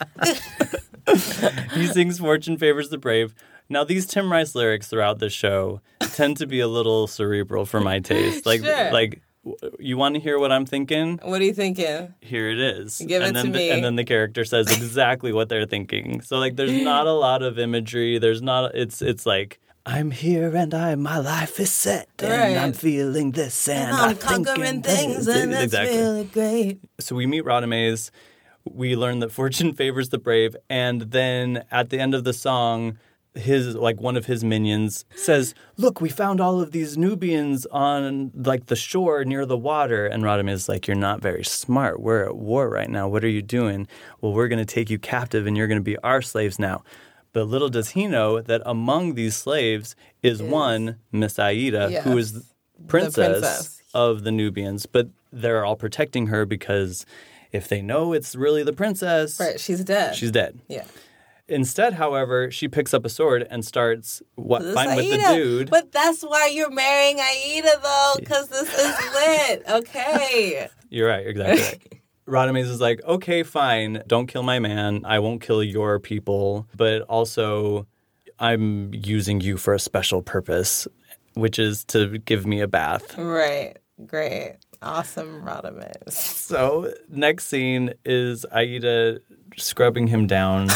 S8: He sings "Fortune Favors the Brave." Now, these Tim Rice lyrics throughout the show tend to be a little cerebral for my taste. Like,
S9: sure.
S8: like you want to hear what I'm thinking?
S9: What are you thinking?
S8: Here it is.
S9: Give
S8: and
S9: it
S8: then
S9: to
S8: the,
S9: me.
S8: And then the character says exactly what they're thinking. So, like, there's not a lot of imagery. There's not. It's it's like. I'm here and I, my life is set, and
S9: right.
S8: I'm feeling this, and,
S9: and I'm,
S8: I'm
S9: conquering
S8: thinking
S9: things,
S8: this.
S9: and that's
S8: exactly.
S9: really great.
S8: So we meet Radames. We learn that fortune favors the brave, and then at the end of the song, his like one of his minions says, "Look, we found all of these Nubians on like the shore near the water." And Radames is like, "You're not very smart. We're at war right now. What are you doing?" "Well, we're going to take you captive, and you're going to be our slaves now." But little does he know that among these slaves is, is one, Miss Aida,
S9: yes.
S8: who is princess,
S9: the princess
S8: of the Nubians. But they're all protecting her because if they know it's really the princess...
S9: Right, she's dead.
S8: She's dead.
S9: Yeah.
S8: Instead, however, she picks up a sword and starts what fighting with the dude.
S9: But that's why you're marrying Aida, though, because this is lit. Okay.
S8: You're right. Exactly right. Radames is like, okay, fine, don't kill my man. I won't kill your people. But also, I'm using you for a special purpose, which is to give me a bath.
S9: Right. Great. Awesome, Radames.
S8: So, next scene is Aida scrubbing him down.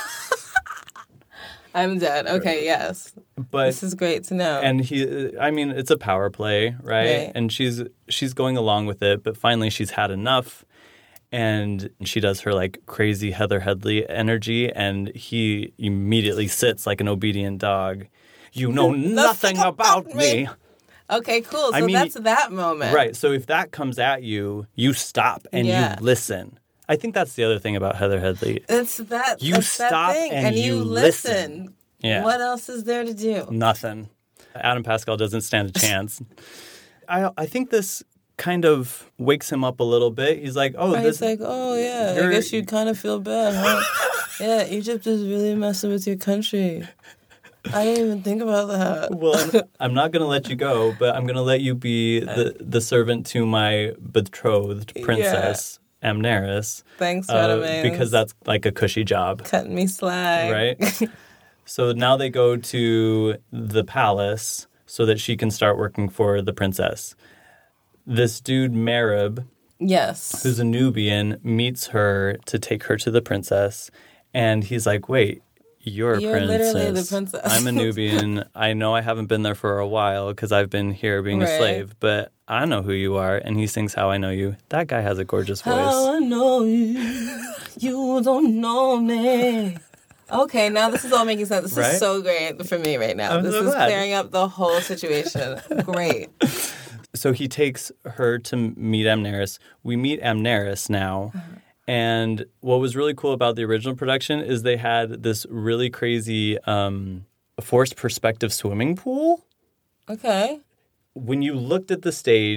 S9: I'm dead. Okay, yes.
S8: But
S9: this is great to know.
S8: And he, I mean, it's a power play, right?
S9: right?
S8: And she's she's going along with it, but finally she's had enough. And she does her, like, crazy Heather Headley energy, and he immediately sits like an obedient dog. You know nothing about me.
S9: Okay, cool. So
S8: I mean,
S9: that's that moment.
S8: Right. So if that comes at you, you stop and
S9: yeah.
S8: you listen. I think that's the other thing about Heather Headley.
S9: It's that
S8: You
S9: it's
S8: stop
S9: that thing,
S8: and,
S9: and
S8: you
S9: listen.
S8: listen. Yeah.
S9: What else is there to do?
S8: Nothing. Adam Pascal doesn't stand a chance. I I think this... kind of wakes him up a little bit. He's like, oh,
S9: right,
S8: this...
S9: He's like, oh, yeah, I guess you kind of feel bad, huh? Yeah, Egypt is really messing with your country. I didn't even think about that.
S8: Well, I'm, I'm not going to let you go, but I'm going to let you be the, the servant to my betrothed princess, yeah. Amneris.
S9: Thanks,
S8: uh,
S9: Radames.
S8: Because that's like a cushy job.
S9: Cutting me slack.
S8: Right? So now they go to the palace so that she can start working for the princess. This dude, Merib,
S9: yes,
S8: who's a Nubian, meets her to take her to the princess. And he's like, wait, you're a
S9: you're
S8: princess.
S9: literally the princess.
S8: I'm a Nubian. I know I haven't been there for a while because I've been here being
S9: right.
S8: a slave. But I know who you are. And he sings How I Know You. That guy has a gorgeous voice.
S9: How I know you. You don't know me. Okay, now this is all making sense. This
S8: right?
S9: is so great for me right now.
S8: I'm
S9: this
S8: so
S9: is
S8: glad.
S9: clearing up the whole situation. Great.
S8: So he takes her to meet Amneris. We meet Amneris now. Uh-huh. And what was really cool about the original production is they had this really crazy um, forced perspective swimming pool.
S9: Okay.
S8: When you looked at the stage,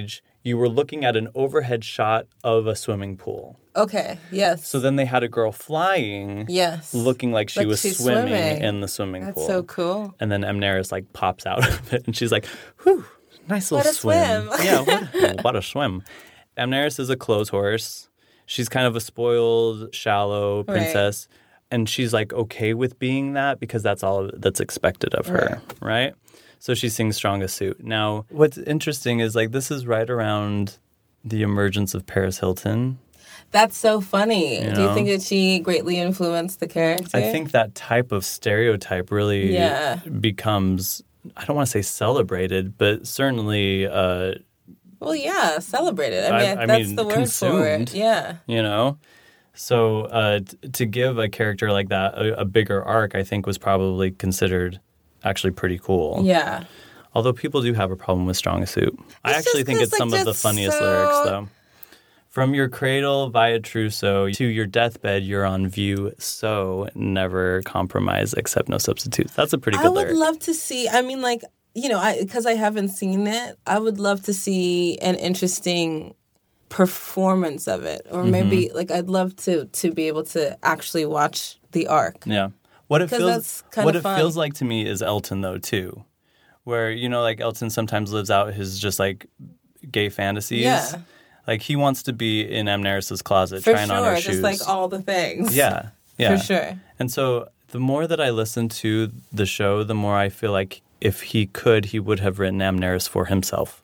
S8: you were looking at an overhead shot of a swimming pool.
S9: Okay, yes.
S8: So then they had a girl flying,
S9: yes,
S8: looking like she
S9: like
S8: was swimming, swimming in the swimming
S9: That's
S8: pool.
S9: That's so cool.
S8: And then Amneris like pops out of it, and she's like, "Whew, nice little
S9: what a
S8: swim."
S9: swim.
S8: Yeah, what a, what a swim. Amneris is a clothes horse. She's kind of a spoiled, shallow princess, right. and she's like okay with being that because that's all that's expected of her, right? right? So she sings Strongest Suit. Now, what's interesting is like this is right around the emergence of Paris Hilton.
S9: That's so funny.
S8: You
S9: Do you
S8: know?
S9: think that she greatly influenced the character?
S8: I think that type of stereotype really
S9: yeah.
S8: becomes, I don't want to say celebrated, but certainly... Uh,
S9: well, yeah, celebrated. I mean,
S8: I, I
S9: that's
S8: mean,
S9: the word
S8: consumed,
S9: for it. Yeah.
S8: You know? So uh, t- to give a character like that a, a bigger arc, I think was probably considered actually pretty cool.
S9: Yeah.
S8: Although people do have a problem with Strongest Suit.
S9: It's
S8: I actually think it's
S9: like,
S8: some of the funniest
S9: so...
S8: lyrics, though. From your cradle via trousseau to your deathbed, you're on view. So never compromise, accept no substitutes. That's a pretty good
S9: I would
S8: lyric.
S9: love to see, I mean, like, you know, because I, I haven't seen it, I would love to see an interesting performance of it. Or
S8: mm-hmm.
S9: maybe, like, I'd love to to be able to actually watch the arc.
S8: Yeah. What it feels
S9: that's kind
S8: what
S9: of
S8: it
S9: fun.
S8: feels like to me is Elton, though, too. Where, you know, like Elton sometimes lives out his just, like, gay fantasies.
S9: Yeah.
S8: Like, he wants to be in Amneris' closet
S9: For
S8: trying
S9: sure,
S8: on her shoes.
S9: just like all the things.
S8: Yeah, yeah.
S9: For sure.
S8: And so the more that I listen to the show, the more I feel like if he could, he would have written Amneris for himself.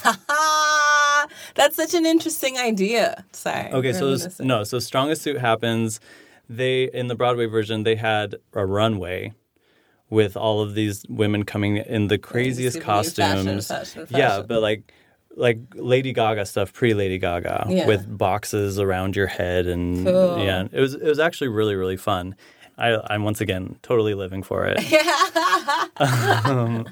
S9: That's such an interesting idea. Sorry.
S8: Okay, so this, no, so Strongest Suit happens. They, in the Broadway version, they had a runway with all of these women coming in the craziest costumes.
S9: Fashion, fashion, fashion.
S8: Yeah, but like like Lady Gaga stuff, pre-Lady Gaga,
S9: yeah.
S8: with boxes around your head, and
S9: cool.
S8: yeah, it was it was actually really really fun. I, I'm once again totally living for it. um,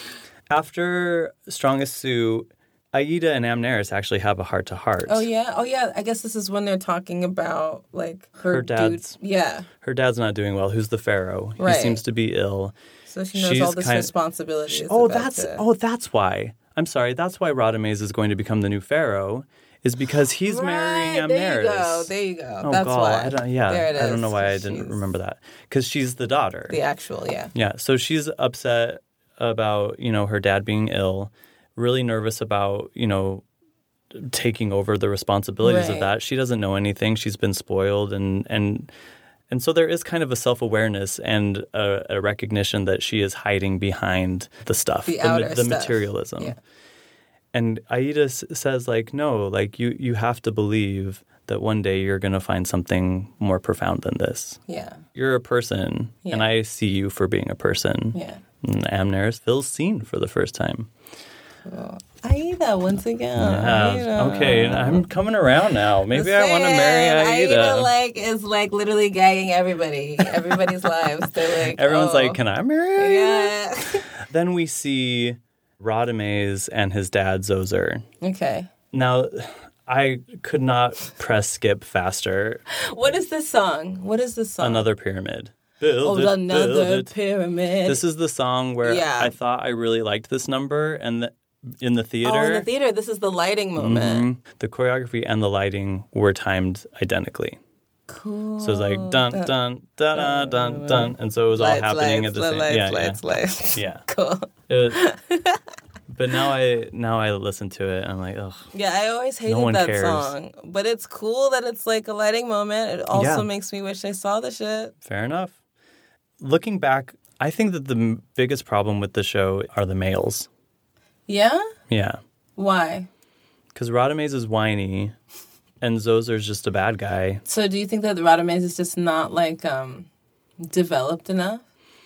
S8: after Strongest Suit, Aida and Amneris actually have a heart to heart.
S9: Oh yeah, oh yeah. I guess this is when they're talking about like her,
S8: Her dad's
S9: dude. Yeah.
S8: Her dad's not doing well. Who's the pharaoh?
S9: Right.
S8: He seems to be ill.
S9: So she knows
S8: She's
S9: all this
S8: kind-
S9: responsibility.
S8: She-
S9: is
S8: oh,
S9: about
S8: that's
S9: to-
S8: oh, that's why. I'm sorry. That's why Radames is going to become the new pharaoh. Is because he's
S9: right,
S8: marrying Amneris.
S9: There you go. There you go.
S8: Oh,
S9: that's
S8: God.
S9: why.
S8: I don't, yeah,
S9: there it is.
S8: I don't know why I didn't
S9: She's
S8: remember that. Because she's the daughter.
S9: the actual. Yeah.
S8: Yeah. So she's upset about, you know, her dad being ill. Really nervous about, you know, taking over the responsibilities
S9: Right.
S8: of that. She doesn't know anything. She's been spoiled, and and and so there is kind of a self-awareness and a, a recognition that she is hiding behind the stuff,
S9: The
S8: the,
S9: outer
S8: the
S9: stuff.
S8: materialism.
S9: Yeah.
S8: And Aida s- says, like, no, like you you have to believe that one day you're going to find something more profound than this.
S9: Yeah.
S8: You're a person,
S9: Yeah.
S8: and I see you for being a person.
S9: Yeah.
S8: And Amneris feels seen for the first time.
S9: Cool. Aida, once again.
S8: Yeah.
S9: Aida.
S8: Okay, I'm coming around now. Maybe I want to marry Aida.
S9: Aida like is like literally gagging everybody, everybody's lives. They're like,
S8: Everyone's
S9: oh.
S8: like, can I marry Aida?
S9: Yeah.
S8: Then we see Radames and his dad, Zoser.
S9: Okay.
S8: Now, I could not press skip faster.
S9: What is this song? What is this song?
S8: Another pyramid. Build
S9: Oh,
S8: it,
S9: another
S8: build it.
S9: pyramid.
S8: This is the song where
S9: Yeah.
S8: I thought I really liked this number, and the, in the theater,
S9: Oh, in the theater, this is the lighting moment.
S8: mhm, the choreography and the lighting were timed identically.
S9: Cool.
S8: So it was like dun dun dun dun dun dun, and so it was all
S9: Lights,
S8: happening
S9: lights,
S8: at the same.
S9: lights,
S8: yeah,
S9: lights,
S8: yeah,
S9: lights.
S8: yeah.
S9: Cool.
S8: It was- but now I now I listen to it, and I'm like, ugh.
S9: Yeah, I always hated
S8: one
S9: that
S8: cares.
S9: song. But it's cool that it's like a lighting moment. It also
S8: Yeah.
S9: makes me wish I saw the shit.
S8: Fair enough. Looking back, I think that the m- biggest problem with the show are the males.
S9: Yeah?
S8: Yeah.
S9: Why?
S8: Because Radames is whiny, and Zozer's just a bad guy.
S9: So do you think that the Radames is just not like um developed enough?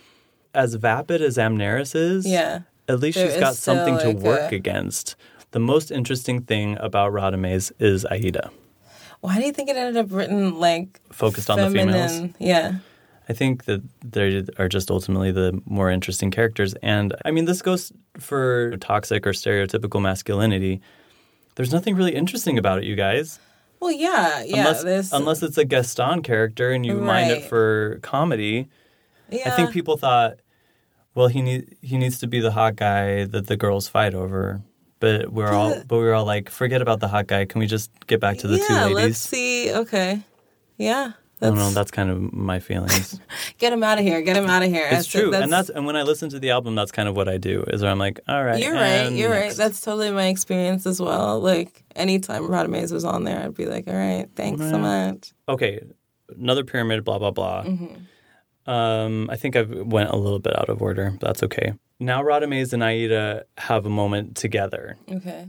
S8: As vapid as Amneris is,
S9: Yeah.
S8: at least
S9: There
S8: she's
S9: is
S8: got
S9: still,
S8: something to
S9: like,
S8: work
S9: a-
S8: against. The most interesting thing about Radames is Aida.
S9: Why do you think it ended up written like
S8: Focused on
S9: feminine?
S8: the females.
S9: Yeah.
S8: I think that they are just ultimately the more interesting characters. And I mean, this goes for toxic or stereotypical masculinity. There's nothing really interesting about it, you guys.
S9: Well, yeah, yeah.
S8: unless,
S9: this,
S8: unless it's a Gaston character and you mind it
S9: Right.
S8: for comedy.
S9: yeah.
S8: I think people thought, well, he need, he needs to be the hot guy that the girls fight over. But we're all, but we were all like, forget about the hot guy. Can we just get back to the
S9: yeah,
S8: two ladies?
S9: let's see. Okay. Yeah.
S8: I don't know. That's kind of my feelings.
S9: Get him out of here. Get him out of here.
S8: It's
S9: that's,
S8: true.
S9: That's,
S8: and that's and when I listen to the album, that's kind of what I do. Is where I'm like, all right.
S9: You're right. You're
S8: next.
S9: right. That's totally my experience as well. Like, anytime Radamés was on there, I'd be like, all right, thanks so much.
S8: Okay. Another pyramid, blah, blah, blah.
S9: Mm-hmm.
S8: Um, I think I went a little bit out of order. But that's okay. Now Radamés and Aida have a moment together.
S9: Okay.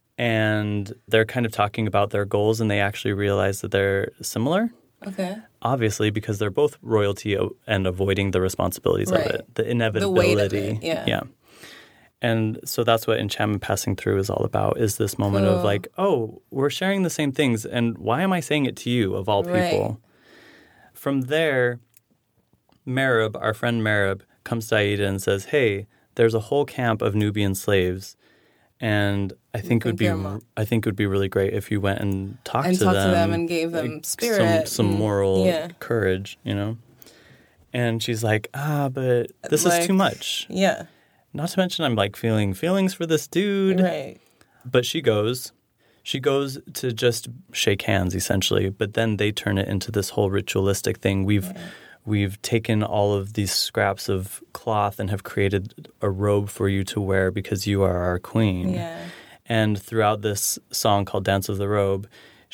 S8: And they're kind of talking about their goals, and they actually realize that they're similar.
S9: Okay.
S8: Obviously, because they're both royalty and avoiding the responsibilities
S9: right.
S8: of it, the inevitability.
S9: The weight of it, yeah.
S8: Yeah. And so that's what Enchantment Passing Through is all about, is this moment
S9: cool.
S8: of like, oh, we're sharing the same things, and why am I saying it to you, of all people?
S9: Right.
S8: From there, Merab, our friend Merab, comes to Aida and says, hey, there's a whole camp of Nubian slaves, and I think it would be I think it would be really great if you went and talked
S9: and
S8: to
S9: talked
S8: them,
S9: to them and gave them
S8: like,
S9: spirit,
S8: some, some
S9: and,
S8: moral
S9: yeah.
S8: courage, you know. And she's like, ah, but this
S9: like,
S8: is too much.
S9: Yeah.
S8: Not to mention, I'm like feeling feelings for this dude.
S9: Right.
S8: But she goes, she goes to just shake hands essentially. But then they turn it into this whole ritualistic thing. We've right. We've taken all of these scraps of cloth and have created a robe for you to wear because you are our queen.
S9: Yeah.
S8: And throughout this song called Dance of the Robe,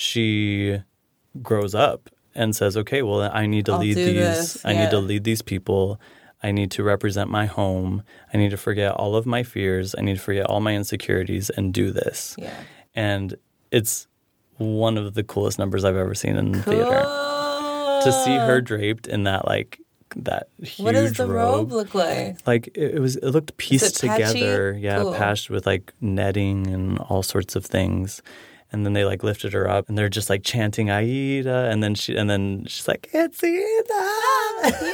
S8: she grows up and says, okay, well, I need to
S9: I'll
S8: lead
S9: do
S8: these.
S9: this.
S8: I
S9: yeah.
S8: need to lead these people. I need to represent my home. I need to forget all of my fears. I need to forget all my insecurities and do this.
S9: Yeah.
S8: And it's one of the coolest numbers I've ever seen in the
S9: cool.
S8: theater. To see her draped in that like that huge
S9: what does the
S8: robe,
S9: robe look like?
S8: Like it, it was, it looked pieced
S9: it
S8: together,
S9: patchy?
S8: yeah,
S9: Cool.
S8: patched with like netting and all sorts of things. And then they like lifted her up, and they're just like chanting Aida, and then she, and then she's like, "It's Aida!"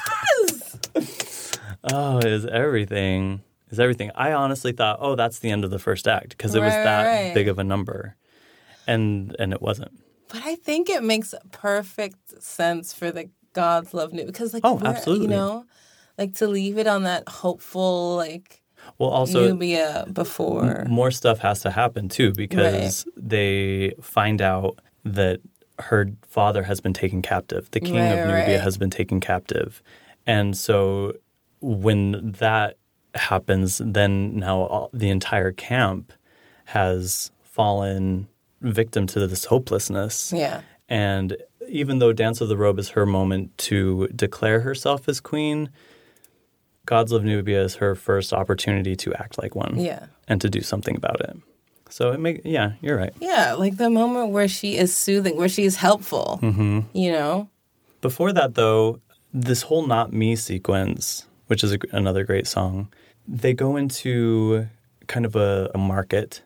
S9: Yes.
S8: Oh, it is everything. It's everything. I honestly thought, oh, that's the end of the first act because it
S9: right,
S8: was that
S9: right.
S8: big of a number, and and it wasn't.
S9: But I think it makes perfect sense for the God's Love New because, like,
S8: oh,
S9: we're,
S8: absolutely,
S9: you know, like to leave it on that hopeful, like,
S8: well, also
S9: Nubia before
S8: m- more stuff has to happen too because right. they find out that her father has been taken captive. The king
S9: right,
S8: of Nubia
S9: right.
S8: has been taken captive, and so when that happens, then now all, the entire camp has fallen victim to this hopelessness.
S9: Yeah.
S8: And even though Dance of the Robe is her moment to declare herself as queen, Gods Love Nubia is her first opportunity to act like one.
S9: Yeah.
S8: And to do something about it. So it make yeah, you're right.
S9: Yeah, like the moment where she is soothing, where she is helpful,
S8: mm-hmm.
S9: you know?
S8: Before that, though, this whole Not Me sequence, which is a, another great song, they go into kind of a, a market,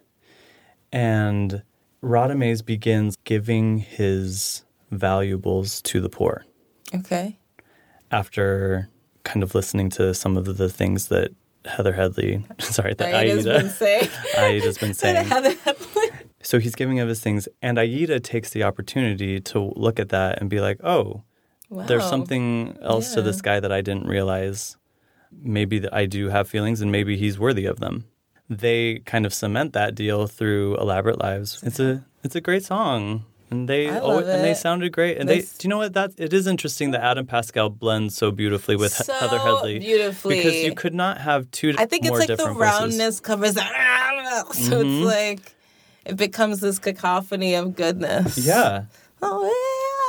S8: and Radamés begins giving his valuables to the poor.
S9: Okay.
S8: After kind of listening to some of the things that Heather Headley, sorry, that
S9: Aida's
S8: Aida,
S9: been saying.
S8: Aida's been saying.
S9: Heather Headley.
S8: So he's giving of his things, and Aida takes the opportunity to look at that and be like, oh,
S9: Wow.
S8: there's something else
S9: yeah.
S8: to this guy that I didn't realize. Maybe that I do have feelings, and maybe he's worthy of them. They kind of cement that deal through Elaborate Lives. It's a it's a great song, and they
S9: I
S8: always,
S9: love
S8: and they
S9: it.
S8: sounded great. And
S9: They
S8: they, do you know what? That it is interesting that Adam Pascal blends so beautifully with
S9: So
S8: Heather Headley,
S9: beautifully.
S8: because you could not have two.
S9: I think it's
S8: more
S9: like the
S8: different
S9: roundness
S8: voices.
S9: covers that. So
S8: Mhm.
S9: it's like, it becomes this cacophony of goodness.
S8: Yeah.
S9: Oh,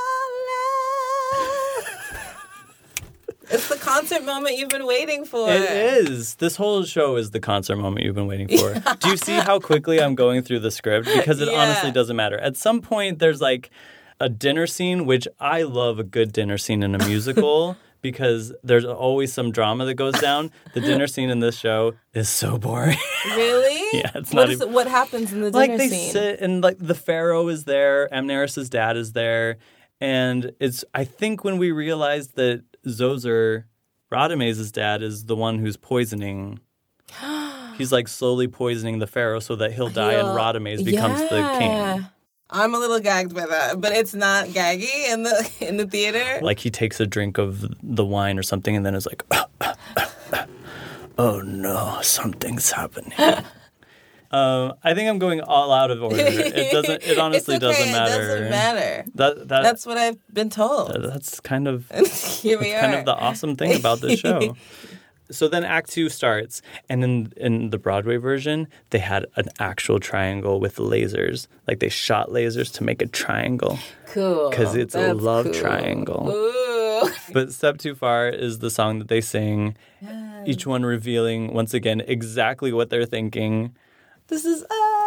S9: it's the concert moment you've been waiting for.
S8: It is. This whole show is the concert moment you've been waiting for. Do you see how quickly I'm going through the script? Because it
S9: Yeah.
S8: honestly doesn't matter. At some point, there's like a dinner scene, which I love a good dinner scene in a musical because there's always some drama that goes down. The dinner scene in this show is so boring.
S9: Really?
S8: Yeah, it's
S9: what
S8: not
S9: is
S8: even-
S9: it- what happens in the dinner
S8: Like they
S9: scene?
S8: sit and like the pharaoh is there, Amneris' dad is there, and it's I think when we realized that Zoser, Radamés' dad, is the one who's poisoning. He's like slowly poisoning the pharaoh so that he'll die and
S9: He'll-
S8: Radamés becomes the
S9: Yeah.
S8: king.
S9: I'm a little gagged by that, but it's not gaggy in the in the theater.
S8: Like he takes a drink of the wine or something and then is like, oh no, something's happening. Um, I think I'm going all out of order. It doesn't. It honestly
S9: it's okay.
S8: doesn't matter.
S9: It doesn't matter.
S8: That, that
S9: That's what I've been told.
S8: That's kind of
S9: Here we
S8: that's kind
S9: are.
S8: of the awesome thing about this show. So then Act Two starts, and in in the Broadway version, they had an actual triangle with lasers. Like they shot lasers to make a triangle.
S9: Cool.
S8: Because it's
S9: That's
S8: a love
S9: cool.
S8: triangle.
S9: Ooh.
S8: But Step Too Far is the song that they sing,
S9: Yes.
S8: each one revealing, once again, exactly what they're thinking.
S9: This is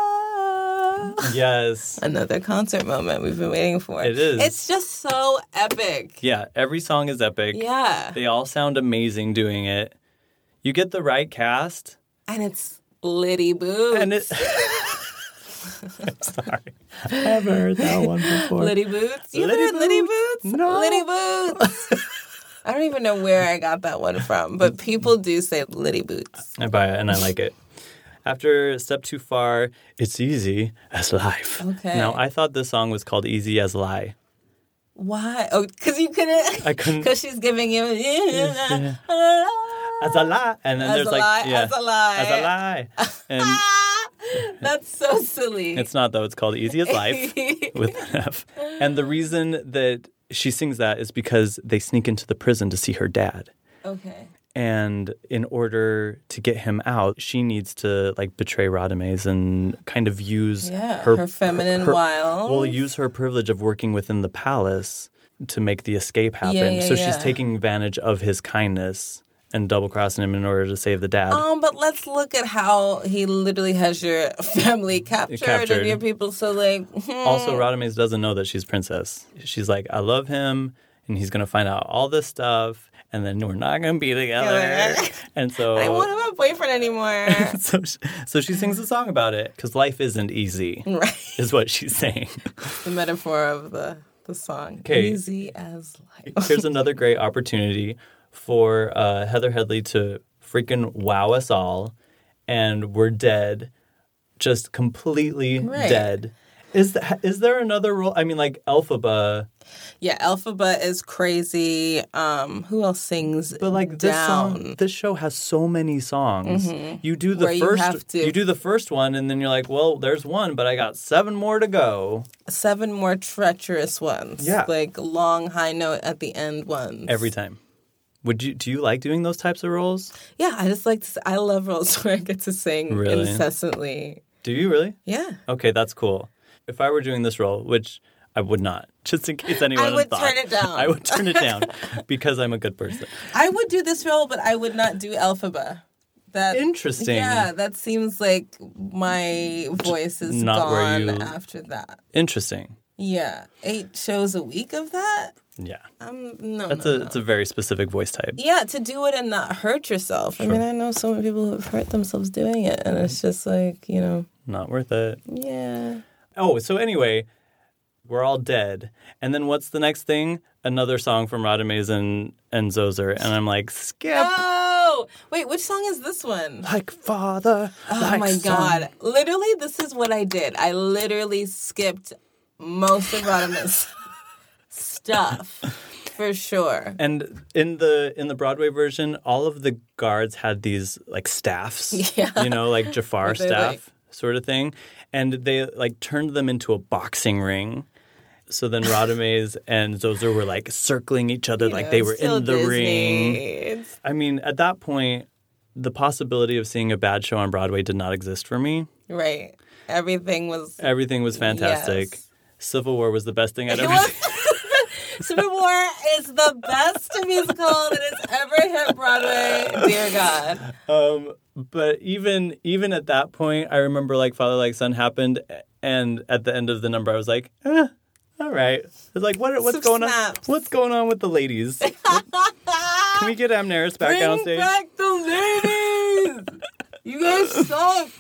S9: ah.
S8: Yes.
S9: Another concert moment we've been waiting for.
S8: It is.
S9: It's just so epic.
S8: Yeah, every song is epic.
S9: Yeah.
S8: They all sound amazing doing it. You get the right cast.
S9: And it's Liddy Boots.
S8: And it... I'm sorry. I haven't heard that one before.
S9: Liddy Boots? You
S8: Liddy
S9: heard Liddy
S8: Boots?
S9: Boots?
S8: No.
S9: Liddy Boots. I don't even know where I got that one from, but people do say Liddy Boots.
S8: I buy it and I like it. After Step Too Far, it's Easy as Life.
S9: Okay.
S8: Now, I thought this song was called Easy as Lie.
S9: Why? Oh, because you couldn't?
S8: I couldn't.
S9: Because she's giving you...
S8: Yeah. As a lie. And then
S9: As
S8: there's
S9: a
S8: like...
S9: lie,
S8: yeah,
S9: as a lie.
S8: As a lie. And
S9: That's so silly.
S8: it's not, though. It's called Easy as Life with an F. And the reason that she sings that is because they sneak into the prison to see her dad.
S9: Okay.
S8: And in order to get him out, she needs to like betray Radames and kind of use
S9: Yeah,
S8: her,
S9: her feminine
S8: her,
S9: wiles.
S8: Well, use her privilege of working within the palace to make the escape happen.
S9: Yeah, yeah,
S8: so
S9: yeah.
S8: she's taking advantage of his kindness and double crossing him in order to save the dad.
S9: Um, but let's look at how he literally has your family captured,
S8: Captured.
S9: and your people. So, like, hmm.
S8: Also, Radames doesn't know that she's princess. She's like, I love him, and he's going to find out all this stuff, and then we're not going to be together.
S9: Yeah.
S8: And so...
S9: I don't want to have a boyfriend anymore.
S8: so, she, so she sings a song about it, because life isn't easy,
S9: Right.
S8: is what she's saying.
S9: The metaphor of the, the song.
S8: Okay.
S9: Easy as life.
S8: Here's another great opportunity for uh, Heather Headley to freaking wow us all, and we're dead, just completely
S9: Right.
S8: dead. Is th- is there another role? I mean, like Elphaba,
S9: Yeah, Elphaba is crazy. Um, who else sings
S8: but like this
S9: down?
S8: song, this show has so many songs.
S9: Mm-hmm.
S8: You do the
S9: Where you
S8: first,
S9: have to-
S8: you do the first one, and then you're like, well, there's one, but I got seven more to go.
S9: Seven more treacherous ones.
S8: Yeah.
S9: Like long high note at the end ones.
S8: Every time. Would you? Do you like doing those types of roles?
S9: Yeah, I just like to, I love roles where I get to sing
S8: Really?
S9: incessantly.
S8: Do you really?
S9: Yeah.
S8: Okay, that's cool. If I were doing this role, which I would not, just in case anyone
S9: I would
S8: thought,
S9: turn it down.
S8: I would turn it down because I'm a good person.
S9: I would do this role, but I would not do Elphaba. That
S8: Interesting.
S9: Yeah, that seems like my voice is
S8: Not where
S9: gone
S8: you-
S9: after that.
S8: Interesting.
S9: Yeah, eight shows a week of that.
S8: Yeah.
S9: Um, no,
S8: That's
S9: no,
S8: a
S9: no.
S8: it's a very specific voice type.
S9: Yeah, to do it and not hurt yourself. I mean, I know so many people who have hurt themselves doing it, and it's just like, you know,
S8: Not worth it.
S9: yeah.
S8: Oh, so anyway, we're all dead. And then what's the next thing? Another song from Radames and, and Zoser. And I'm like, skip.
S9: Oh, wait, which song is this one?
S8: Like father.
S9: Oh
S8: like
S9: my
S8: son.
S9: God. Literally, this is what I did. I literally skipped most of Radames' stuff, for sure.
S8: And in the in the Broadway version, all of the guards had these like staffs,
S9: Yeah.
S8: you know, like Jafar
S9: Were they,
S8: staff
S9: like-
S8: sort of thing, and they like turned them into a boxing ring. So then Radames and Zoser were like circling each other
S9: You
S8: like
S9: know,
S8: they were
S9: still
S8: in the
S9: Disney.
S8: ring.
S9: It's-
S8: I mean, at that point, the possibility of seeing a bad show on Broadway did not exist for me.
S9: Right. Everything was...
S8: Everything was fantastic.
S9: Yes.
S8: Civil War was the best thing I'd
S9: It
S8: ever
S9: was-
S8: seen.
S9: Civil War is the best musical that has ever hit Broadway. Dear God.
S8: Um, but even even at that point, I remember like Father Like Son happened, and at the end of the number, I was like, eh, all right. It's like, what what's
S9: Some
S8: going
S9: snaps.
S8: on? What's going on with the ladies? Can we get Amneris back
S9: Bring
S8: on stage?
S9: back the ladies! You guys suck!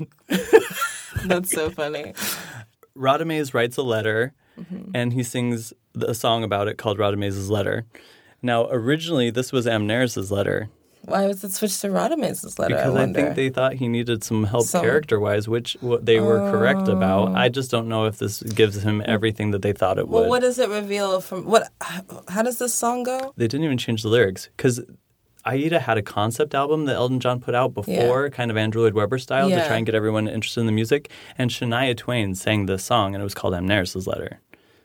S9: That's so funny.
S8: Radames writes a letter,
S9: Mm-hmm.
S8: and he sings a song about it called Radames' Letter. Now, originally, this was Amneris' letter.
S9: Why was it switched to Radames' letter,
S8: Because
S9: I
S8: I,
S9: wonder?
S8: think they thought he needed some help
S9: Some-
S8: character-wise, which what they were correct about. I just don't know if this gives him everything that they thought it would.
S9: Well, what does it reveal from... what? How does this song go?
S8: They didn't even change the lyrics because Aida had a concept album that Elton John put out before, yeah. kind of Andrew Lloyd Webber style,
S9: yeah.
S8: to try and get everyone interested in the music. And Shania Twain sang this song, and it was called Amneris' Letter.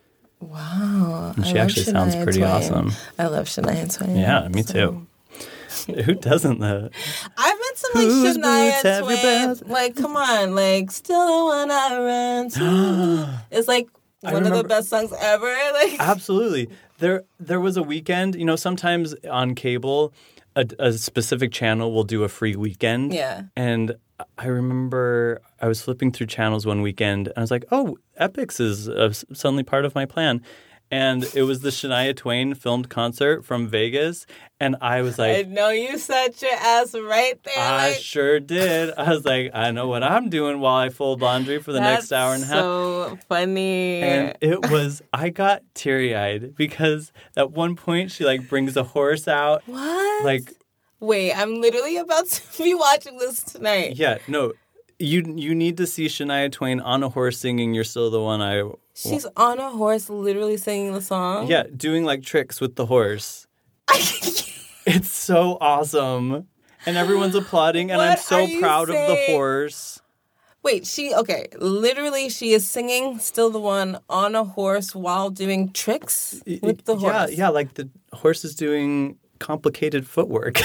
S9: Wow.
S8: And she
S9: I
S8: actually
S9: love
S8: sounds pretty
S9: Twain.
S8: awesome.
S9: I love Shania Twain.
S8: Yeah, me
S9: so.
S8: too. Who doesn't, though?
S9: I've met some like
S8: Whose
S9: Shania Twain. Like, come on, like, still the one I ran to. It's like one
S8: remember,
S9: of the best songs ever. Like,
S8: absolutely. There, there was a weekend. You know, sometimes on cable, a, a specific channel will do a free weekend.
S9: Yeah.
S8: And I remember I was flipping through channels one weekend, and I was like, "Oh, Epix is uh, suddenly part of my plan." And it was the Shania Twain filmed concert from Vegas. And I was like...
S9: I know you set your ass right there.
S8: I
S9: like,
S8: sure did. I was like, I know what I'm doing while I fold laundry for the next hour and a half.
S9: So funny.
S8: And it was... I got teary-eyed because at one point she like brings a horse out.
S9: What?
S8: Like...
S9: Wait, I'm literally about to be watching this tonight.
S8: Yeah, no. You you need to see Shania Twain on a horse singing You're Still the One I...
S9: She's on a horse literally singing the song?
S8: Yeah, doing like tricks with the horse. It's so awesome. And everyone's applauding, and
S9: What
S8: I'm so
S9: are
S8: proud
S9: you
S8: of the
S9: saying?
S8: horse.
S9: Wait, she, okay, literally she is singing Still the One on a horse while doing tricks with the horse.
S8: Yeah, yeah, like the horse is doing complicated footwork.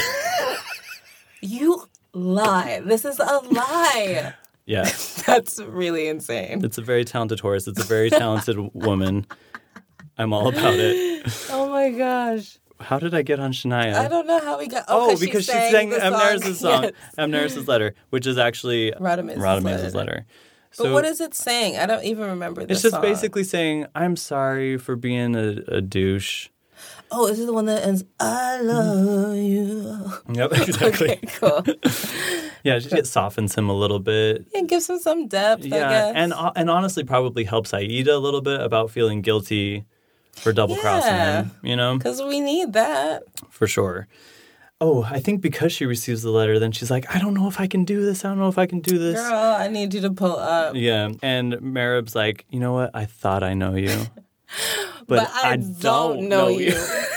S9: You lie. This is a lie.
S8: Yeah.
S9: That's really insane.
S8: It's a very talented horse. It's a very talented woman. I'm all about it.
S9: Oh my gosh.
S8: How did I get on Shania?
S9: I don't know how we got...
S8: Oh,
S9: Oh,
S8: because she
S9: sang,
S8: sang
S9: the
S8: Amneris' song,
S9: Yes.
S8: Amneris' Letter, which is actually
S9: Radames'
S8: Radames'
S9: Letter.
S8: letter.
S9: But
S8: So
S9: what is it saying? I don't even remember this
S8: it's just
S9: song.
S8: basically saying, I'm sorry for being a, a douche.
S9: Oh, is it the one that ends, I love you?
S8: Yep, exactly.
S9: Okay, cool.
S8: Yeah, she just softens him a little bit.
S9: It gives him some depth, I
S8: Yeah,
S9: guess.
S8: and and honestly probably helps Aida a little bit about feeling guilty for double-crossing
S9: Yeah.
S8: him, you know?
S9: Because we need that.
S8: For sure. Oh, I think because she receives the letter, then she's like, I don't know if I can do this. I don't know if I can do this.
S9: Girl, I need you to pull up.
S8: Yeah, and Merib's like, you know what? I thought I know you. But,
S9: But I, don't know, you.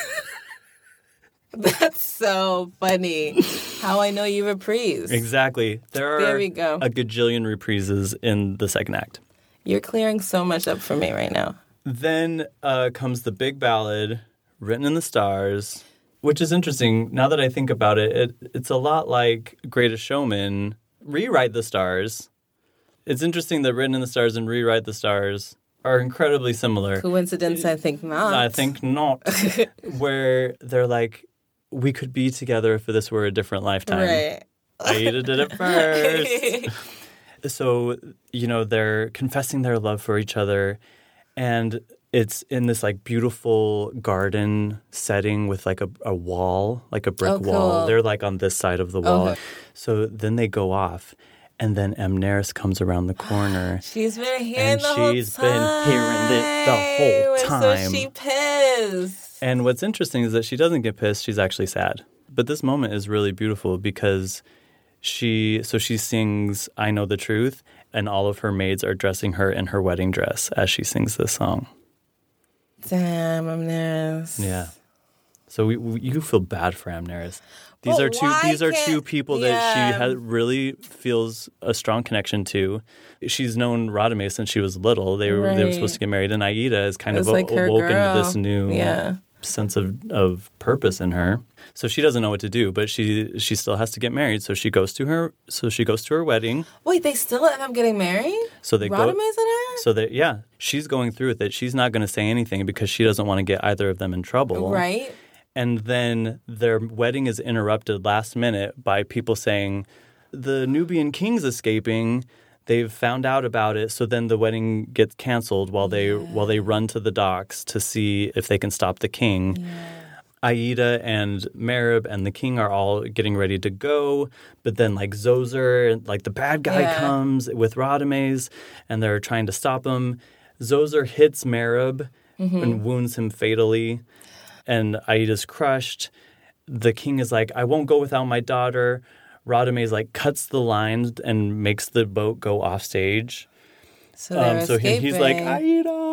S9: That's so funny. How I Know You reprise.
S8: Exactly. There are
S9: There we go.
S8: a gajillion reprises in the second act.
S9: You're clearing so much up for me right now.
S8: Then uh, comes the big ballad, Written in the Stars, which is interesting. Now that I think about it, it it's a lot like Greatest Showman, Rewrite the Stars. It's interesting that Written in the Stars and Rewrite the Stars are incredibly similar.
S9: Coincidence, I think not.
S8: I think not. Where they're like, we could be together if this were a different lifetime.
S9: Right.
S8: Aida did it first. So, you know, they're confessing their love for each other. And it's in this like beautiful garden setting with like a, a wall, like a brick
S9: Oh, cool.
S8: wall. They're like on this side of the wall.
S9: Okay.
S8: So then they go off. And then Amneris comes around the corner.
S9: She's been hearing
S8: And
S9: the whole
S8: she's
S9: time.
S8: been hearing it the whole time.
S9: So she pissed.
S8: And what's interesting is that she doesn't get pissed. She's actually sad. But this moment is really beautiful because she, so she sings I Know the Truth, and all of her maids are dressing her in her wedding dress as she sings this song.
S9: Damn, Amneris.
S8: Yeah. So we, we, you feel bad for Amneris. These
S9: But
S8: are two.
S9: why
S8: These are
S9: can't-
S8: two people that
S9: yeah.
S8: she has, really feels a strong connection to. She's known Radames since she was little. They were they were
S9: Right.
S8: supposed to get married, and Aida is kind
S9: It's
S8: of
S9: like her
S8: awoken to
S9: girl.
S8: this new
S9: Yeah.
S8: sense of, of purpose in her. So she doesn't know what to do, but she she still has to get married. So she goes to her. So she goes to her wedding.
S9: Wait, they still end up getting married?
S8: So they
S9: Radames
S8: go.
S9: and her?
S8: So that yeah, she's going through with it. She's not going to say anything because she doesn't want to get either of them in trouble.
S9: Right.
S8: And then their wedding is interrupted last minute by people saying, the Nubian king's escaping. They've found out about it. So then the wedding gets canceled while they yeah. while they run to the docks to see if they can stop the king. Yeah. Aida and Merib and the king are all getting ready to go. But then like Zoser, like the bad guy
S9: yeah.
S8: comes with Radames and they're trying to stop him. Zoser hits Merib mm-hmm. and wounds him fatally. And Aida's crushed. The king is like, I won't go without my daughter. Radames like cuts the line and makes the boat go off stage.
S9: So, they're
S8: um, so he, he's like,
S9: escaping.
S8: Aida.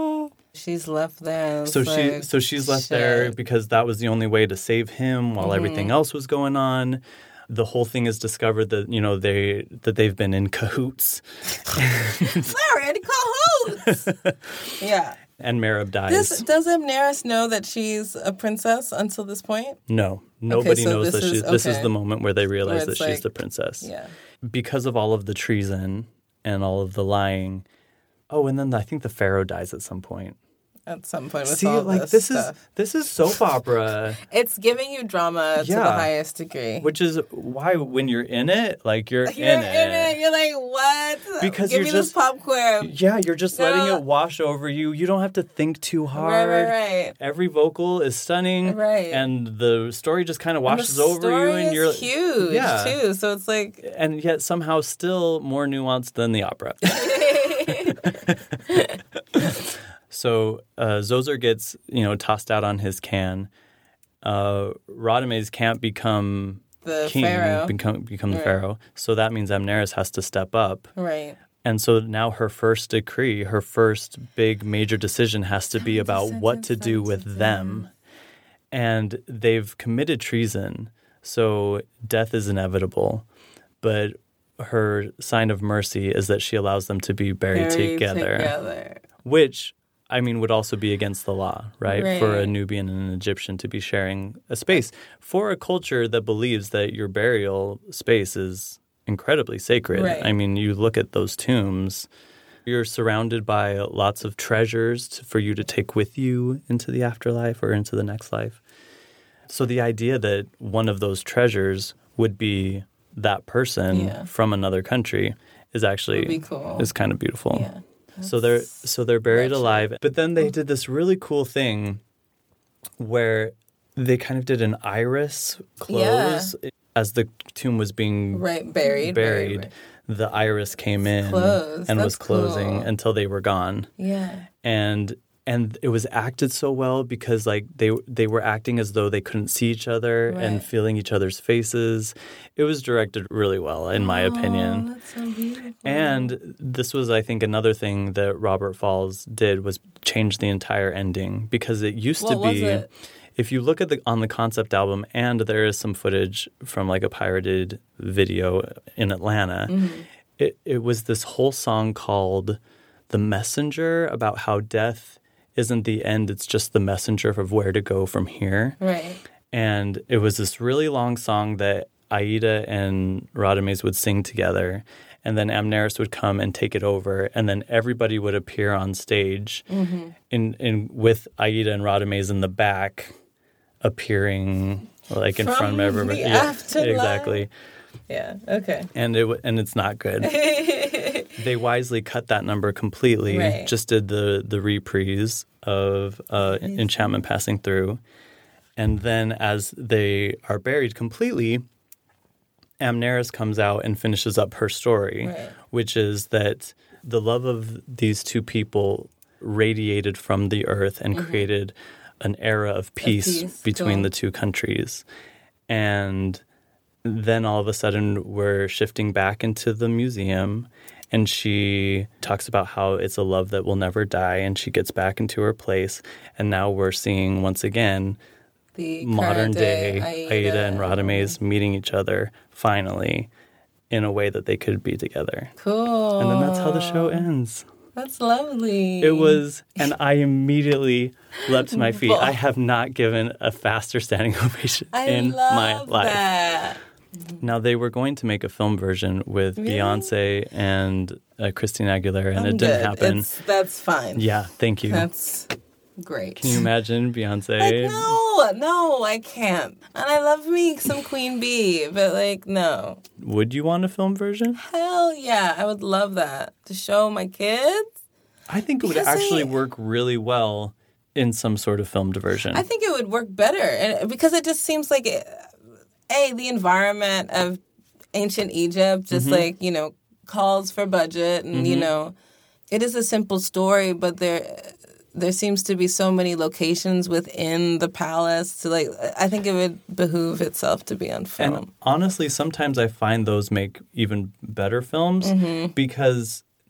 S9: She's left there.
S8: So
S9: It's
S8: she
S9: like,
S8: so she's left
S9: shit.
S8: there because that was the only way to save him while
S9: Mm-hmm.
S8: everything else was going on. The whole thing is discovered that, you know, they that they've been in cahoots.
S9: They're in cahoots. Yeah.
S8: And Merib dies.
S9: This, does Amneris know that she's a princess until this point?
S8: No. Nobody
S9: so
S8: knows
S9: this
S8: that
S9: is-
S8: she's this is
S9: okay.
S8: the moment where they realize
S9: Where
S8: that
S9: it's
S8: she's
S9: like-
S8: the princess.
S9: Yeah.
S8: Because of all of the treason and all of the lying. Oh, and then I think the pharaoh dies at some point.
S9: At some point with
S8: See,
S9: all
S8: like
S9: this,
S8: this
S9: stuff.
S8: is this is soap opera.
S9: It's giving you drama to the
S8: Yeah.
S9: highest degree.
S8: Which is why when you're in it, like you're,
S9: You're
S8: in,
S9: in
S8: it.
S9: it. You're like, what?
S8: Because
S9: Give
S8: you're
S9: me
S8: just-
S9: this popcorn.
S8: Yeah, you're just
S9: No.
S8: letting it wash over you. You don't have to think too hard.
S9: Right, right, right.
S8: Every vocal is stunning.
S9: Right.
S8: And the story just kind of
S9: And the
S8: washes over you
S9: story
S8: and you're
S9: is huge
S8: Yeah.
S9: too. So it's like
S8: And yet somehow still more nuanced than the opera. So uh, Zoser gets, you know, tossed out on his can. Uh, Radames can't become
S9: the
S8: king,
S9: pharaoh.
S8: become become the
S9: Right.
S8: pharaoh. So that means Amneris has to step up.
S9: Right.
S8: And so now her first decree, her first big major decision has to be about what to do with them. And they've committed treason, so death is inevitable. But her sign of mercy is that she allows them to be buried,
S9: Buried
S8: together,
S9: together.
S8: which, I mean, would also be against the law, right?
S9: Right.
S8: For a Nubian and an Egyptian to be sharing a space for a culture that believes that your burial space is incredibly sacred.
S9: Right.
S8: I mean, you look at those tombs, you're surrounded by lots of treasures to, for you to take with you into the afterlife or into the next life. So the idea that one of those treasures would be that person
S9: Yeah.
S8: from another country is actually
S9: Would be cool.
S8: is kind of beautiful.
S9: Yeah.
S8: So they're so they're buried
S9: wretched.
S8: alive. But then they did this really cool thing where they kind of did an iris close as the tomb was being
S9: Right. Buried.
S8: buried.
S9: Right, right.
S8: The iris came in
S9: closed.
S8: and was
S9: That's
S8: closing
S9: cool.
S8: until they were gone.
S9: Yeah.
S8: And and it was acted so well because like they they were acting as though they couldn't see each other and
S9: Right.
S8: feeling each other's faces. It was directed really well, in my opinion.
S9: Oh, that's so beautiful.
S8: And this was, I think, another thing that Robert Falls did was change the entire ending because it used
S9: What
S8: to
S9: was
S8: be,
S9: it?
S8: if you look at the on the concept album, and there is some footage from like a pirated video in Atlanta,
S9: Mm-hmm.
S8: it, it was this whole song called "The Messenger" about how death isn't the end; it's just the messenger of where to go from here.
S9: Right.
S8: And it was this really long song that Aida and Radames would sing together. And then Amneris would come and take it over. And then everybody would appear on stage
S9: Mm-hmm.
S8: in, in with Aida and Radames in the back appearing like in
S9: From
S8: front of everybody.
S9: the
S8: Yeah,
S9: afterlife.
S8: exactly.
S9: Yeah. Okay.
S8: And it w- and it's not good. They wisely cut that number completely.
S9: Right.
S8: Just did the the reprise of uh, Enchantment Passing Through, and then as they are buried completely, Amneris comes out and finishes up her story,
S9: Right.
S8: which is that the love of these two people radiated from the earth and created an era of peace,
S9: peace,
S8: between
S9: cool.
S8: the two countries, and then all of a sudden we're shifting back into the museum and she talks about how it's a love that will never die and she gets back into her place and now we're seeing once again
S9: The
S8: modern
S9: current
S8: day
S9: Aida,
S8: Aida and Radames meeting each other finally in a way that they could be together.
S9: Cool.
S8: And then that's how the show ends.
S9: That's lovely.
S8: It was, and I immediately leapt to my feet. I have not given a faster standing ovation
S9: I
S8: in
S9: love
S8: my life.
S9: that.
S8: Now, they were going to make a film version with
S9: Really?
S8: Beyonce and uh, Christina Aguilera, and
S9: I'm
S8: it didn't
S9: good.
S8: happen.
S9: It's, that's fine.
S8: Yeah, thank you.
S9: That's great.
S8: Can you imagine Beyonce?
S9: Like, no, no, I can't. And I love me some Queen Bee, but like, no.
S8: Would you want a film version?
S9: Hell yeah, I would love that to show my kids.
S8: I think it would
S9: Because
S8: actually
S9: they-
S8: work really well in some sort of filmed version.
S9: I think it would work better, and because it just seems like, it, a the environment of ancient Egypt, just
S8: Mm-hmm.
S9: like you know, calls for budget, and you know, it is a simple story, but there. There seems to be so many locations within the palace. To like, I think it would behoove itself to be on film.
S8: And honestly, sometimes I find those make even better films
S9: Mm-hmm.
S8: because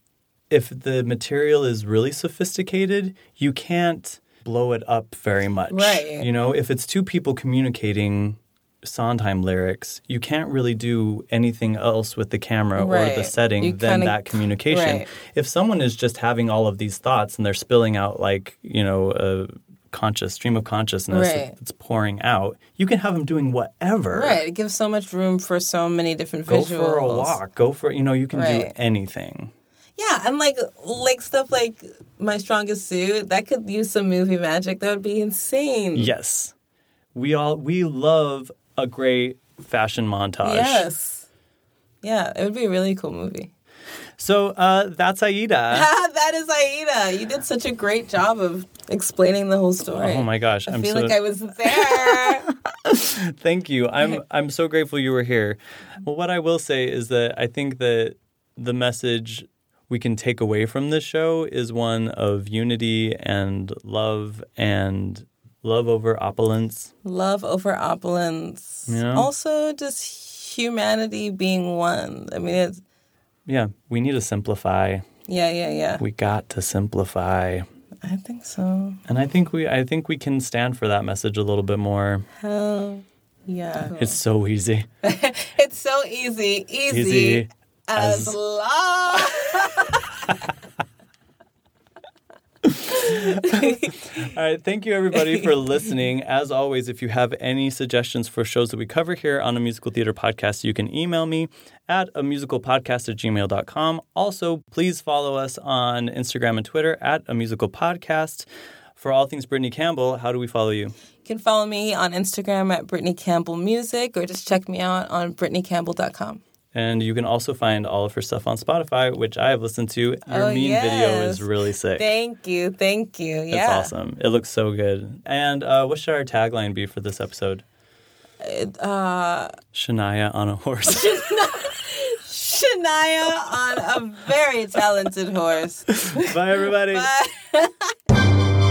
S8: if the material is really sophisticated, you can't blow it up very much.
S9: Right.
S8: You know, if it's two people communicating Sondheim lyrics, you can't really do anything else with the camera
S9: Right.
S8: or the setting
S9: You
S8: than
S9: kinda-
S8: that communication.
S9: right.
S8: If someone is just having all of these thoughts and they're spilling out like, you know, a conscious stream of consciousness
S9: Right.
S8: that's pouring out, you can have them doing whatever.
S9: Right. It gives so much room for so many different
S8: Go
S9: visuals.
S8: for a walk. Go for, you know, you can do
S9: Right.
S8: anything.
S9: Yeah, and like like stuff like My Strongest Suit, that could use some movie magic. That would be insane.
S8: Yes. We all, we love a great fashion montage.
S9: Yes. Yeah, it would be a really cool movie.
S8: So uh, that's Aida.
S9: That is Aida. You did such a great job of explaining the whole story.
S8: Oh my gosh.
S9: I
S8: I'm
S9: feel
S8: so,
S9: like I was there.
S8: Thank you. I'm I'm so grateful you were here. Well, what I will say is that I think that the message we can take away from this show is one of unity and love and love over opulence.
S9: Love over opulence.
S8: Yeah.
S9: Also, just humanity being one. I mean, it's,
S8: Yeah, we need to simplify.
S9: yeah, yeah, yeah.
S8: We got to simplify.
S9: I think so.
S8: And I think we I think we can stand for that message a little bit more.
S9: Hell yeah.
S8: It's so easy.
S9: It's so easy. Easy,
S8: Easy
S9: as,
S8: as-
S9: love.
S8: All right, thank you everybody for listening. As always, if you have any suggestions for shows that we cover here on A Musical Theater Podcast, you can email me at a musical podcast at gmail dot com. Also, please follow us on Instagram and Twitter at A Musical Podcast. For all things Brittany Campbell, how do we follow you?
S9: You can follow me on Instagram at Brittany Campbell Music, or just check me out on brittany campbell dot com.
S8: And you can also find all of her stuff on Spotify, which I have listened to. Your
S9: Oh,
S8: mean
S9: yes.
S8: video is really sick.
S9: Thank you. Thank you.
S8: It's
S9: Yeah.
S8: awesome. It looks so good. And uh, what should our tagline be for this episode?
S9: Uh,
S8: Shania on a horse.
S9: Shania on a very talented horse.
S8: Bye, everybody.
S9: Bye.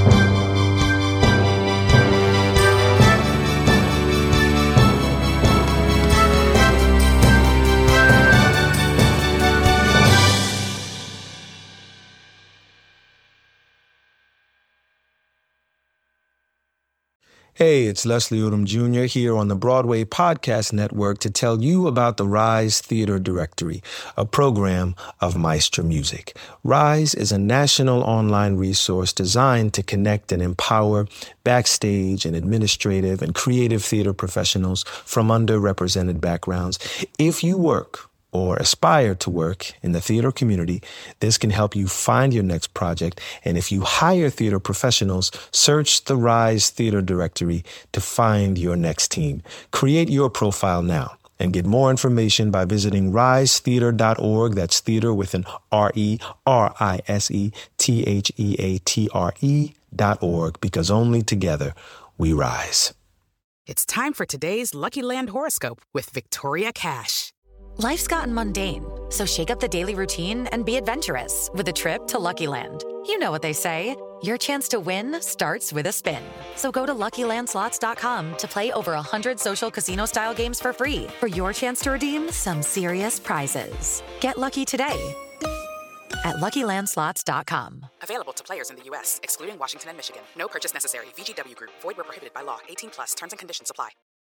S3: Hey, it's Leslie Odom Junior here on the Broadway Podcast Network to tell you about the Rise Theater Directory, a program of Maestro Music. Rise is a national online resource designed to connect and empower backstage and administrative and creative theater professionals from underrepresented backgrounds. If you work or aspire to work in the theater community, this can help you find your next project. And if you hire theater professionals, search the Rise Theater Directory to find your next team. Create your profile now and get more information by visiting rise theater dot org. That's theater with an R E, R I S E, T H E A T R E dot org, because only together we rise.
S4: It's time for today's Lucky Land horoscope with Victoria Cash.
S10: Life's gotten mundane, so shake up the daily routine and be adventurous with a trip to Lucky Land. You know what they say, your chance to win starts with a spin. So go to lucky land slots dot com to play over one hundred social casino-style games for free for your chance to redeem some serious prizes. Get lucky today at lucky land slots dot com.
S4: Available to players in the U S, excluding Washington and Michigan. No purchase necessary. V G W Group. Void where prohibited by law. eighteen plus. Terms and conditions apply.